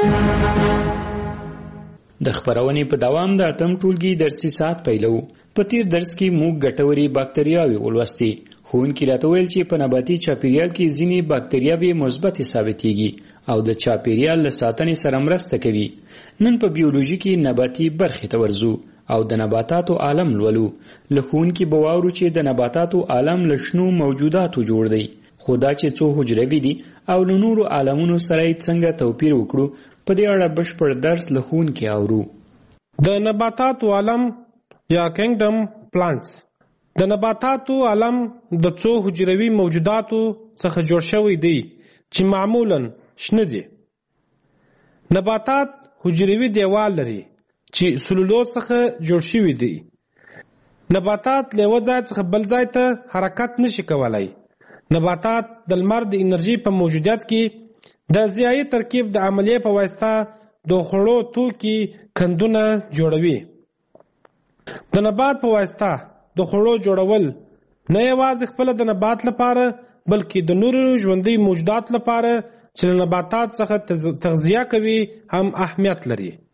د خپرونې په دوام د اتم ټولګي درسي ساعت پیلو. په تیر درس کې موږ ګټورې باکتریاوې ولوستې. ښوونکي راته ویل چې په نباتي چاپیریال کې ځینې باکتریاوې مثبتې ثابتېږي او د چاپیریال له ساتنې سره مرسته کوي. نن په بیولوژي کې نباتي برخې ته ورځو او د نباتاتو عالم لولو. له ښوونکي به واورو چې د نباتاتو عالم له شنو موجوداتو جوړ دی، خو دا چې څو حجروي دي او له نورو عالمونو سره یې څنګه توپیر وکړو، په دې اړه بشپړ درس له ښوونکي اورو. د نباتاتو عالم یا کینګډم پلانټس. د نباتاتو عالم د څو حجروي موجوداتو څخه جوړ شوی دی چې معمولاً شنه دي. نباتات حجروي دیوال لري چې سلولوز څخه جوړ شوی دی. نباتات له یو ځای څخه بل ځای ته حرکت نشي کولای. نباتات د لمر د انرژي په موجودیت کې د ضیایي ترکیب د عملیې په واسطه د خوړو توکي کندونه جوړوي. د نبات په واسطه د خوړو جوړول نه یوازې خپل د نبات لپاره بلکې د نورو ژوندۍ موجودات لپاره چې نباتات څخه تغذیه کوي هم اهمیت لري.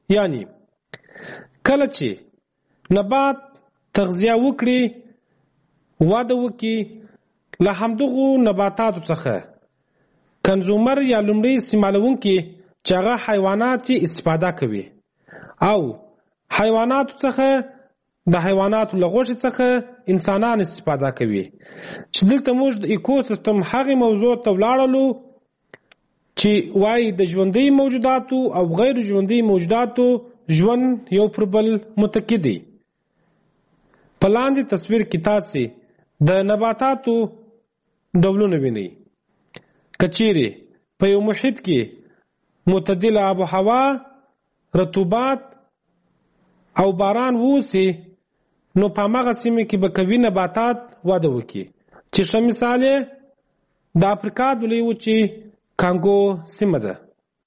یعنی کله چې نبات تغذیه وکړي واده وکړي له همدغو نباتاتو څخه کنزومر یا لومړی استعمالونکي چې هغه حیوانات چې استفاده کوي او حیواناتو څخه د حیواناتو له غوښې څخه انسانان استفاده کوي چې دلته موږ د ایکوسیستم هغې موضوع ته ولاړلو چې وایي د ژوندۍ موجوداتو او غیر ژوندۍ موجوداتو ژوند یو پر بل متکی دی. په لاندې تصویر کې تاسې د نباتاتو ډولونه وینئ. که چیرې په یو محیط کې معتدله آب و هوا، رطوبت او باران ووسي نو په هماغه سیمه کې به قوي نباتات وده وکړي چې ښه مثال یې د افریقا د لویې وچې کانګو سیمه ده.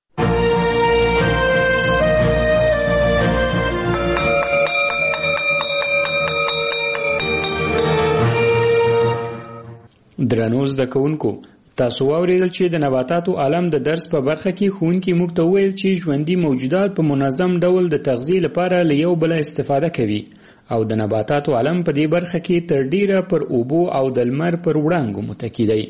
درنو زده کوونکو، تاسو واورېدل چې د نباتاتو عالم د درس په برخه کې ښوونکي موږ ته وویل چې ژوندي موجودات په منظم ډول د تغذیې لپاره له یو بله استفاده کوي او د نباتاتو عالم په دې برخه کې تر ډیره پر اوبو او د لمر پر وړانګو متکی دی.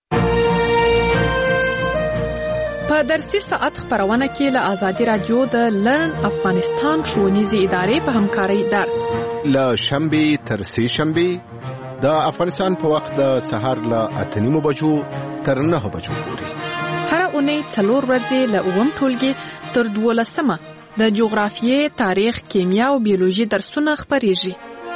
په درسي ساعت خبرونه کې له آزادي رادیو د لرن افغانستان ښوونیزې ادارې په همکارۍ درس له شنبې تر سې شنبې د افغانستان په وخت د سهار له اته نیمو بجو تر نهه بجو پورې هر اونۍ څلور ورځې له اووم ټولګي تر دولسمه د جغرافیې، تاریخ، کیمیا او بیولوژي درسونه خپریږي.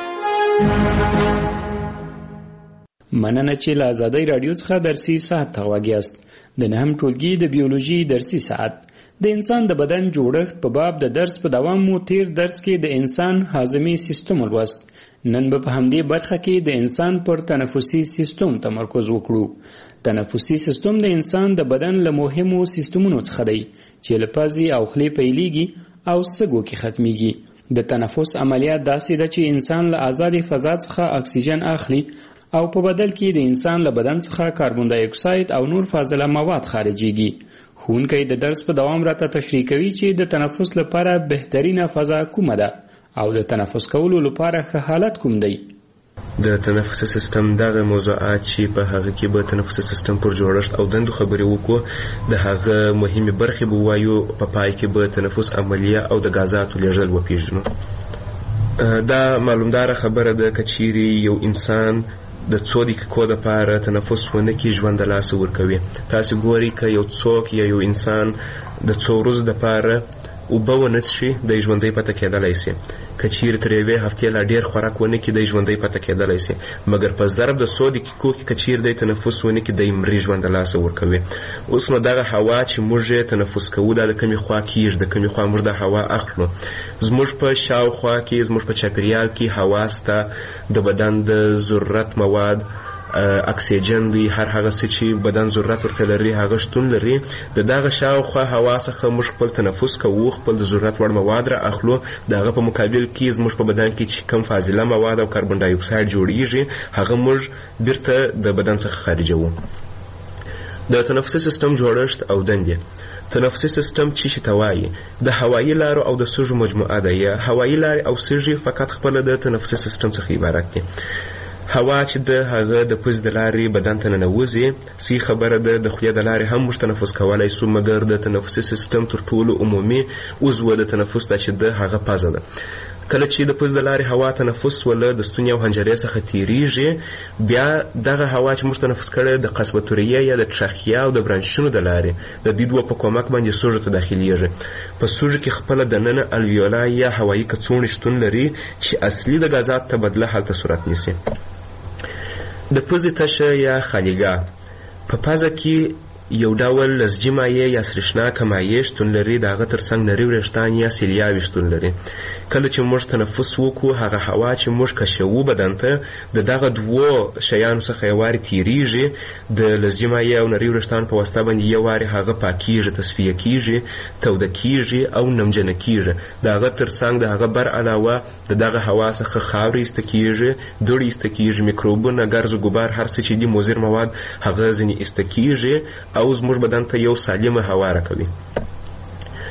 مننه چې له آزادۍ رادیو څخه درسي ساعت ته غوږ یاست. د نهم ټولګي د بیولوژي درسي ساعت د انسان د بدن جوړښت په باب د درس په دوام مو تیر درس کې د انسان هاضمي سیستم ولوست. نن به په همدې برخه کې د انسان پر تنفسي سیستم تمرکز وکړو. تنفسي سیستم د انسان د بدن له مهمو سیستمونو څخه دی چې له پزې او خولې پیلېږي او سږو کې ختمیږي. د تنفس عملیات داسې ده چې انسان له آزادې فضا څخه اکسیجن اخلي او په بدل کې د انسان له بدن څخه کاربن دای اکساید او نور فاضله مواد خارجيږي. ښوونکی د درس په دوام راته تشریح کوي چې د تنفس لپاره بهترینه فضا کومه ده او د تنفس کولو لپاره ښه حالت کوم دی. د تنفسي سیستم دغه موضوعات چې په هغه کې به تنفسي سیستم پر جوړښت او دندو خبرې وکړو، د هغه مهمه برخې به وایو، په پای کې به تنفس عملیه او د غازاتو لیږدول وپیژنو. دا معلومدار خبره ده که چیرې یو انسان د څو دقیقو دپاره تنفس ونه کړي ژوند د لاسه ورکوي. تاسې ګورئ که یو څوک یا یو انسان د څو ورځو دپاره اوبه ونه څښي دی ژوندی پاتې کېدلی سي. که چیرې تر یوې هفتې لا ډېر خوراک ونه کړي دی ژوندی پاتې کېدلی سي، مګر په ضرب د څو دقیقو کې که چیرې دی تنفس ونه کړي دی مري ژوند د لاسه ورکوي. اوس نو دغه هوا چې موږ یې تنفس کوو دا د کومې خوا کېږي، د کومې خوا موږ د هوا اخلو. زموږ په شاوخوا کې، زموږ په چاپېریال کې هوا سته، د بدن د ضرورت مواد، اکسیجن دی، هر هغه څه چې بدن ضرورت ورته لري هغه شتون لري. د دغه شاوخوا هوا څخه موږ خپل تنفس کوو، خپل د ضرورت وړ مواد را اخلو. د هغه په مقابل کې زموږ په بدن کې چې کم فاضله مواد او کاربن ډای اکساید جوړیږي هغه موږ بیرته د بدن څخه خارجوو. د تنفسي سیستم جوړښت او دندې. تنفسي سیستم چې شي ته وایي د هوایي لارو او د سږو مجموعه ده. یا هوایي لارې او سږي فقط خپله د تنفسي سیستم څخه عبارت دي. هوا چې د هغه د پوز د لارې بدن ته ننوځي، صحیح خبره ده د خولې د لارې هم موږ تنفس کولی سو، مګر د تنفسي سیستم تر ټولو عمومي عضو د تنفس ده چې د هغه پزه ده. کله چې د پوز د لارې هوا تنفس وله د ستوني او حنجرې څخه تیریږي، بیا دغه هوا چې موږ تنفس کړی د قصبة ریه یا د ترخیه او د برانشونو د لارې د دې دوه په کومک باندې سږو ته داخلیږي. په سږو کې خپله دننه الویولا یا هوایي کڅوړې شتون لري چې اصلي د غازات تبادله هلته صورت نیسي. د پوزې تشه یا خالیګاه په پزه کې یو ډول لزجي مایع یا سرېښناکه مایع شتون لري، د هغه تر څنګ نري وریښتان یا سیلیاوې شتون لري. کله چې موږ تنفس وکړو هغه هوا چې موږ کشوو بدن ته د دغه دوو شیانو څخه یو وارې تیریږي، د لزجي مایع او نري وریښتان په واسطه باندې یو وارې هغه پاکیږي، تصفیه کیږي، توده کیږي او نمجنه کیږي. د هغه تر څنګ د هغه بر علاوه د دغه هوا څخه خاورې ایسته کیږي، دوړې ایسته کیږي، میکروبونه، ګرز و ګبار، هر څه چې دي مضر مواد هغه ځینې ایسته کیږي او زموږ بدن ته یو سالمه هوا راکوي.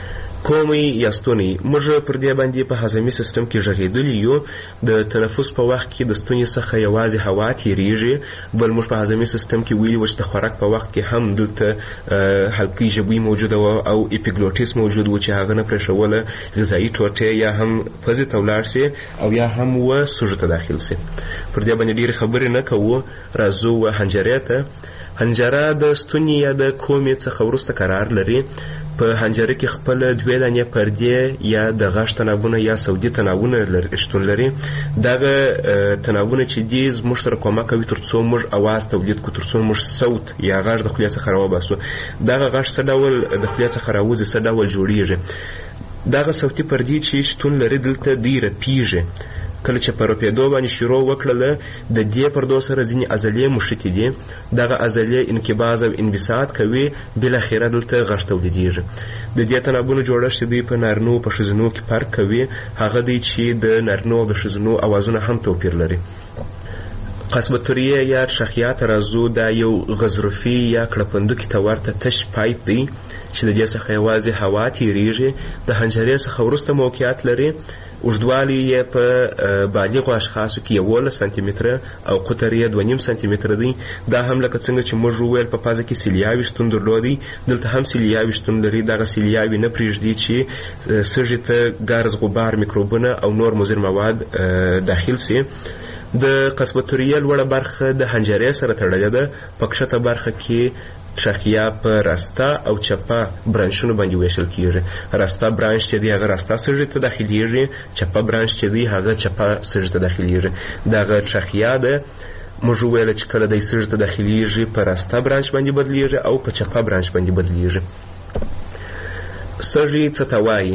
کومي یا ستوني. موږ پر دې باندې په هضمي سیستم کې غږېدلي یو. د تنفس په وخت کې د ستوني څخه یوازې هوا تیریږي، بل موږ په هضمي سیستم کې ویلي و چې د خوراک په وخت کې هم دلته حلقې ژبۍ موجوده وه او اپیګلوټیس موجود و چې هغه نه پرېښوله غذایي ټوټې یا هم پزې ته ولاړ سي او یا هم و سږو ته داخل سي. پر دې باندې ډېرې خبرې نه کوو، راځو و حنجرې ته. حنجره د ستوني یا د کومې څخه وروسته قرار لري. په حنجره کې خپله دوې دانې پردې یا د غږ تنابونه یا صوتي تنابونه شتون لري. دغه تنابونه چې دي زموږ سره کومک کوي تر څو موږ اواز تولید کړو، تر څو موږ صوت یا غږ د خولې څخه راوباسو. دغه غږ څه ډول د خولې څخه راوځي، څه ډول جوړیږي. دغه صوتي پردې چې شتون لري دلته دوی رپیږي. کله چې په رپېدو باندې شروع وکړله د دې پردو سره ځینې عضلې مښتې دي. دغه عضلې انقباض او انبساط کوي، بالاخره دلته غږ تولیدېږي. د دې تنابونو جوړښت چې دوی په نارینو په ښځینو کې فرق کوي هغه دی چې د نارینو او د ښځینو اوازونه هم توپیر لري. قصبتوریه یا شخیات رازو دا یو غضروفي یا کړپندوکي ته ورته تش پایپ دی چې د دې څخه یوازې هوا تیریږي. د حنجرې څخه وروسته موقعیت لري. اوږدوالی یې په بالغو اشخاصو کې یولس سانتي متره او قطر یې دوه نیم سانتي متره دی. دا هم لکه څنګه چې موږ وویل په پازه کې سیلیاوي شتون درلودی، دلته هم سیلیاوي شتون لري. دغه سیلیاوي نه پرېږدي چې سږي ته ګرز، غبار، میکروبونه او نور مضر مواد داخل سي. د قصبتوریه لوړه برخه د حنجرې سره تړلې ده. په کښته برخه کې شاخیه په راسته او چپه برانشونو باندې ویشل کیږي. راسته برانش چې دی هغه راسته سږي ته داخليږي، چپه برانش چې دی هغه چپه سږي ته داخليږي. دغه شاخیه ده موږ ویل چې کله د سږي ته داخليږي په راسته برانش باندې بدلیږي او په چپه برانش باندې بدلیږي. سږي څه ته وایي؟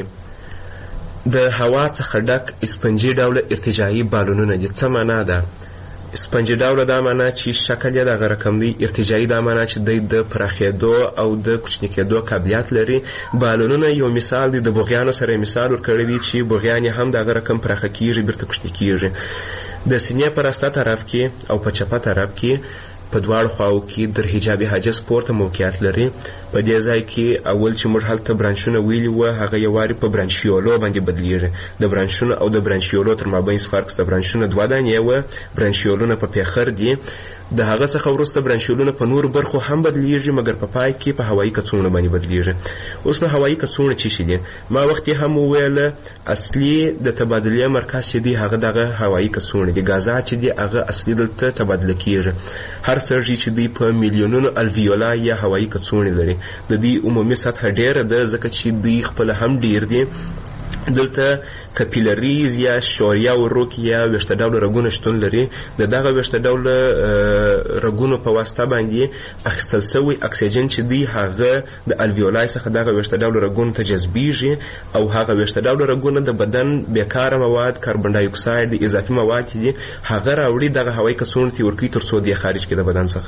د هوا څخه ډک اسپنجي ډوله ارتجاعي بالونونه دي. څه معنا ده؟ اسپنجي ډوله دا معنا چې شکل یې دغه رقم دی. ارتجاعي دا معنا چې دی د پراخېدو او د کوچني کېدو قابلیت لري. بالونونه یو مثال دی. د بوغیانو سره مثال ورکړی دی چې بوغیان هم دغه رقم پراخه کیږي، بیرته کوچني کیږي. د سینې په راسته طرف کې او په چپه طرف کې په دواړو خواو کې در حجابي حاجز پورته موقعیت لري. په دې ځای کې اول چې موږ هلته برانشونه ویلي وه هغه یو وارې په برانشیولو باندې بدلیږي. د برانشونو او د برانشیولو تر مابین فرق شته. برانشونه دوه دانې وه، برانشیولونه په پیخر دي. د هغه څخه وروسته برانشیولونه په نور برخو هم بدلیږي، مګر په پای کې په هوایي کڅوړو باندې بدلیږي. اوس نو هوایي کڅوړه څه شي دي؟ ما وخت هم وویل اصلي د تبادلې مرکز چې دی هغه دغه هوایي کڅوړه دي. غازات چې دی هغه اصلي دلته تبادله کیږي. هر سږي چې دی په میلیونونو الویولا یا هوایي کڅوړې لري. د دې عمومي سطح ډیره ده ځکه چې دی خپل هم ډیر دي. دلته کپیلریز یا شوریا وروک یا ویشته ډوله رګونه شتون لري. د دغه ویشته ډوله رګونو په واسطه باندې اخیستل سوی اکسیجن چې دی هغه د الویولای څخه دغه ویشته ډوله رګونو ته جذبیږي او هغه ویشته ډوله رګونه د بدن بیکاره مواد، کاربن ډای اکساید، اضافي مواد دي هغه راوړي دغه هوایي کڅوړو ته ورکوي تر څو دی خارج کړي د بدن څخه.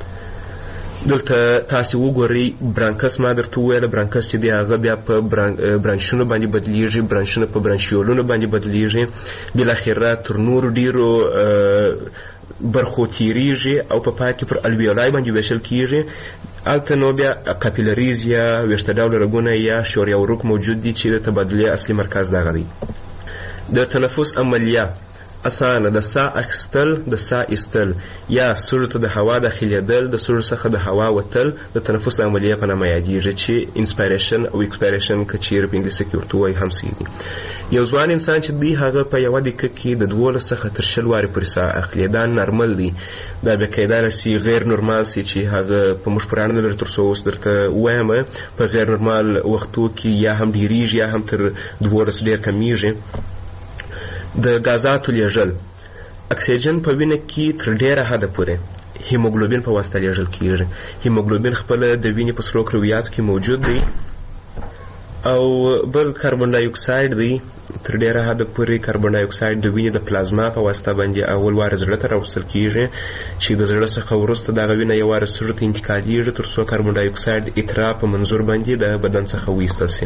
دلته تاسو وګورئ برانکس. ما درته وویل برانکس چې دی هغه بیا په برانشونو باندې بدلیږي، برانشونه په برانشیولونو باندې بدلیږي، بالاخره تر نورو ډیرو برخو تیریږي او په پای کې پر الویولای باندې ویشل کیږي. هلته نو بیا کاپیلریز یا ویشته ډوله رګونه یا شوریا وروک موجود دي چې د تبادلې اصلي مرکز دغه دی. د تنفس عملیه اسانه د سا اخیستل، د سا ایستل یا سږو ته د هوا داخلېدل، د سږو څخه د هوا وتل د تنفس عملیه په نامه یادېږي چې انسپایریشن او ایکسپایریشن که چیرې په انګلیسي کې ورته وایي هم صحیح دي. یو ځوان انسان چې دی هغه په یوه دقیقه کې د دولس څخه تر شل وارې پورې سا اخلي. دا نارمل دی. دا بیا کیدای سي غیر نورمال سي چې هغه په موږ پرانه نه لري تر څو اوس درته ووایم. په غیر نورمال وختو کې یا هم ډېرېږي یا هم تر دولس ډېر کمیږي. د غازاتو لیږل اکسیجن په وینه کې تر ډیره حده پورې هیموګلوبین په واسطه لیږل کیږي. هیموګلوبین خپله د وینې په سرو کرویاتو کې موجود دی او بل کاربن ډای اکساید دی. تر ډیره حده پورې کاربن ډای اکساید د وینې د پلازما په واسطه باندې اول واره زړه ته راوستل کیږي چې د زړه څخه وروسته دغه وینه یو واره سږو ته انتقالیږي تر څو کاربن ډای اکساید اترا په منظور باندې د بدن څخه وایستل سي.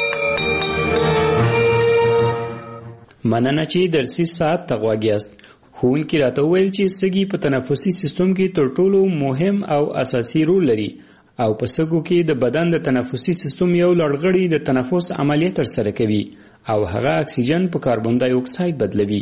مننه چې درسي ساعت ته غوږ یاست. ښوونکي راته وویل چې سږي په تنفسي سیستم کې تر ټولو مهم او اساسي رول لري او په سږو کې د بدن د تنفسي سیستم یو لړغړی د تنفس عملیه ترسره کوي او هغه اکسیجن په کاربن دای اکساید بدلوي.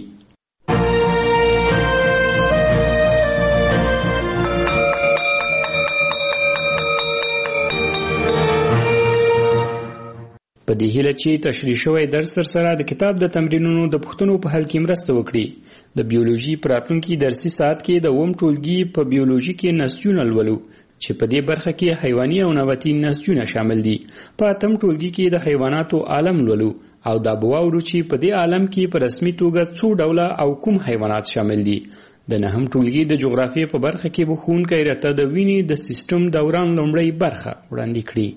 په دې هیله چې تشریح شوی درس سره د کتاب د تمرینونو د پوښتنو په حل کې مرسته وکړي. د بیولوژي په راتلونکي درسي ساعت کې د اووم ټولګي په بیولوژي کې نسجونه لولو چې په دې برخه کې حیواني او نباتي نسجونه شامل دي. په اتم ټولګي کې د حیواناتو عالم لولو او دا به واورو چې په دې عالم کې په رسمي توګه څو ډوله او کوم حیوانات شامل دي. د نهم ټولګي د جغرافیې په برخه کې به ښوونکی راته د وینې د سیستم دوران لومړۍ برخه وړاندې کړي.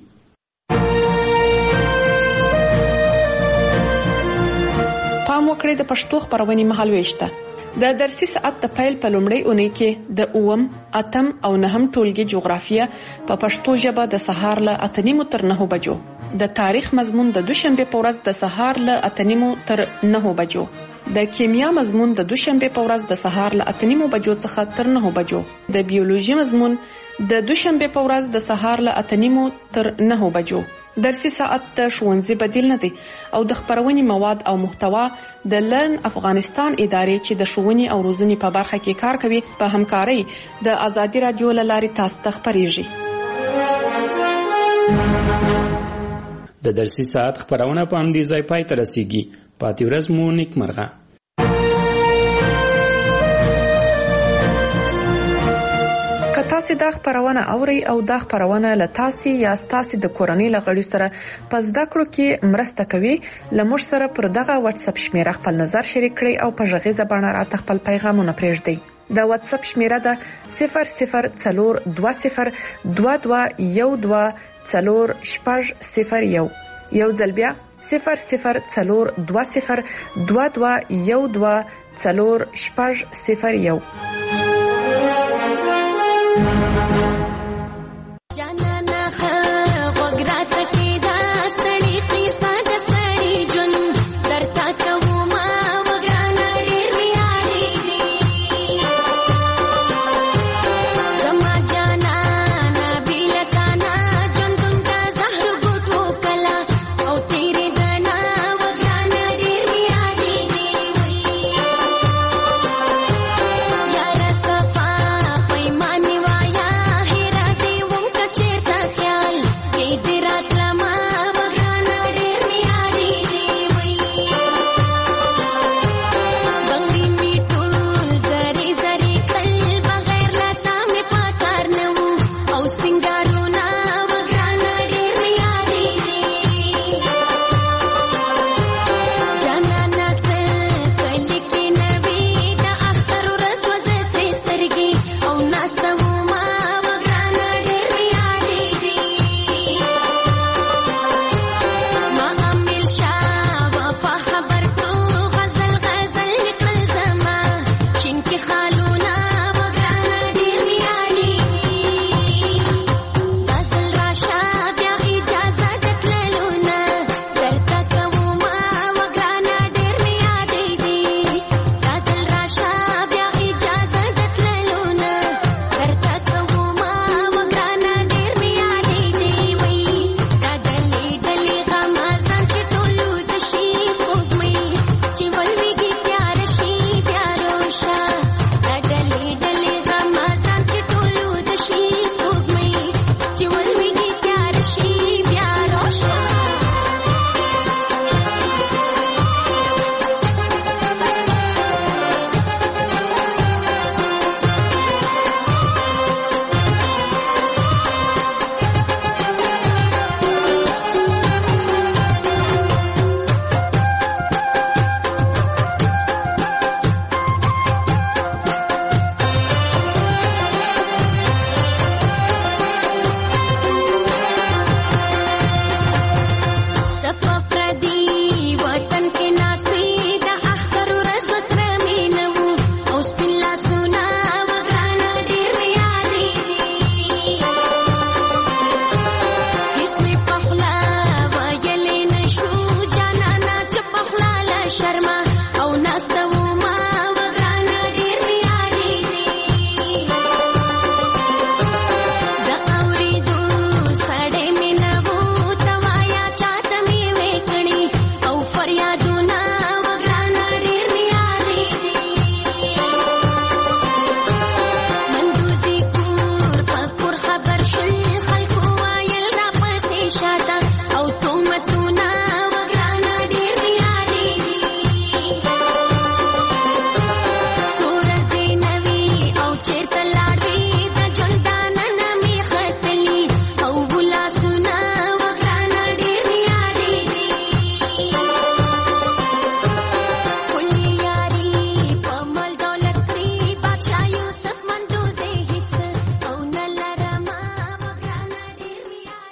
پام وکړئ د پښتو خبرونې مهالويش ته. د درسي ساعت د پیل په لومړۍ اونۍ کې د اووم، اتم او نهم ټولګي جغرافیه په پښتو ژبه د سهار له اته نیمو تر نهو بجو، د تاریخ مضمون د دوشنبه په ورځ د سهار له اته نیمو تر نهو بجو، د کیمیا مضمون د دوشنبه په ورځ د سهار له اته نیمو بجو څخه تر نهو بجو، د بیولوژي مضمون د دوشنبه په ورځ د سهار له اته نیمو تر نهو بجو. درسي ساعت د ښوونځي بدیل نه دی او د خبرونې مواد او محتوا د لرن افغانستان ادارې چې د ښوونې او روزنې په برخه کې کار کوي په همکارۍ د ازادي رادیو له لارې تاسو ته خبرېږي. د درسي ساعت خبرونه په همدې ځای پای ته رسیږي. پاتې ورځ مو نیکمرغه. تاسو دا خبرونه اوري او دا خبرونه له تاسو یا تاسو د کورنۍ لغړی سره پس دا کړو کې مرسته کوي. لمر سره پر دغه واتس اپ شمیره خپل نظر شریک کړئ او په ژغیزه باندې راته خپل پیغامونه پرېږدئ. د واتس اپ شمیره ده صفر صفر څلور دوه صفر دوه دوه یو دوه څلور شپږ صفر یو. یو ځل بیا صفر صفر څلور دوه صفر دوه دوه یو دوه څلور شپږ صفر یو.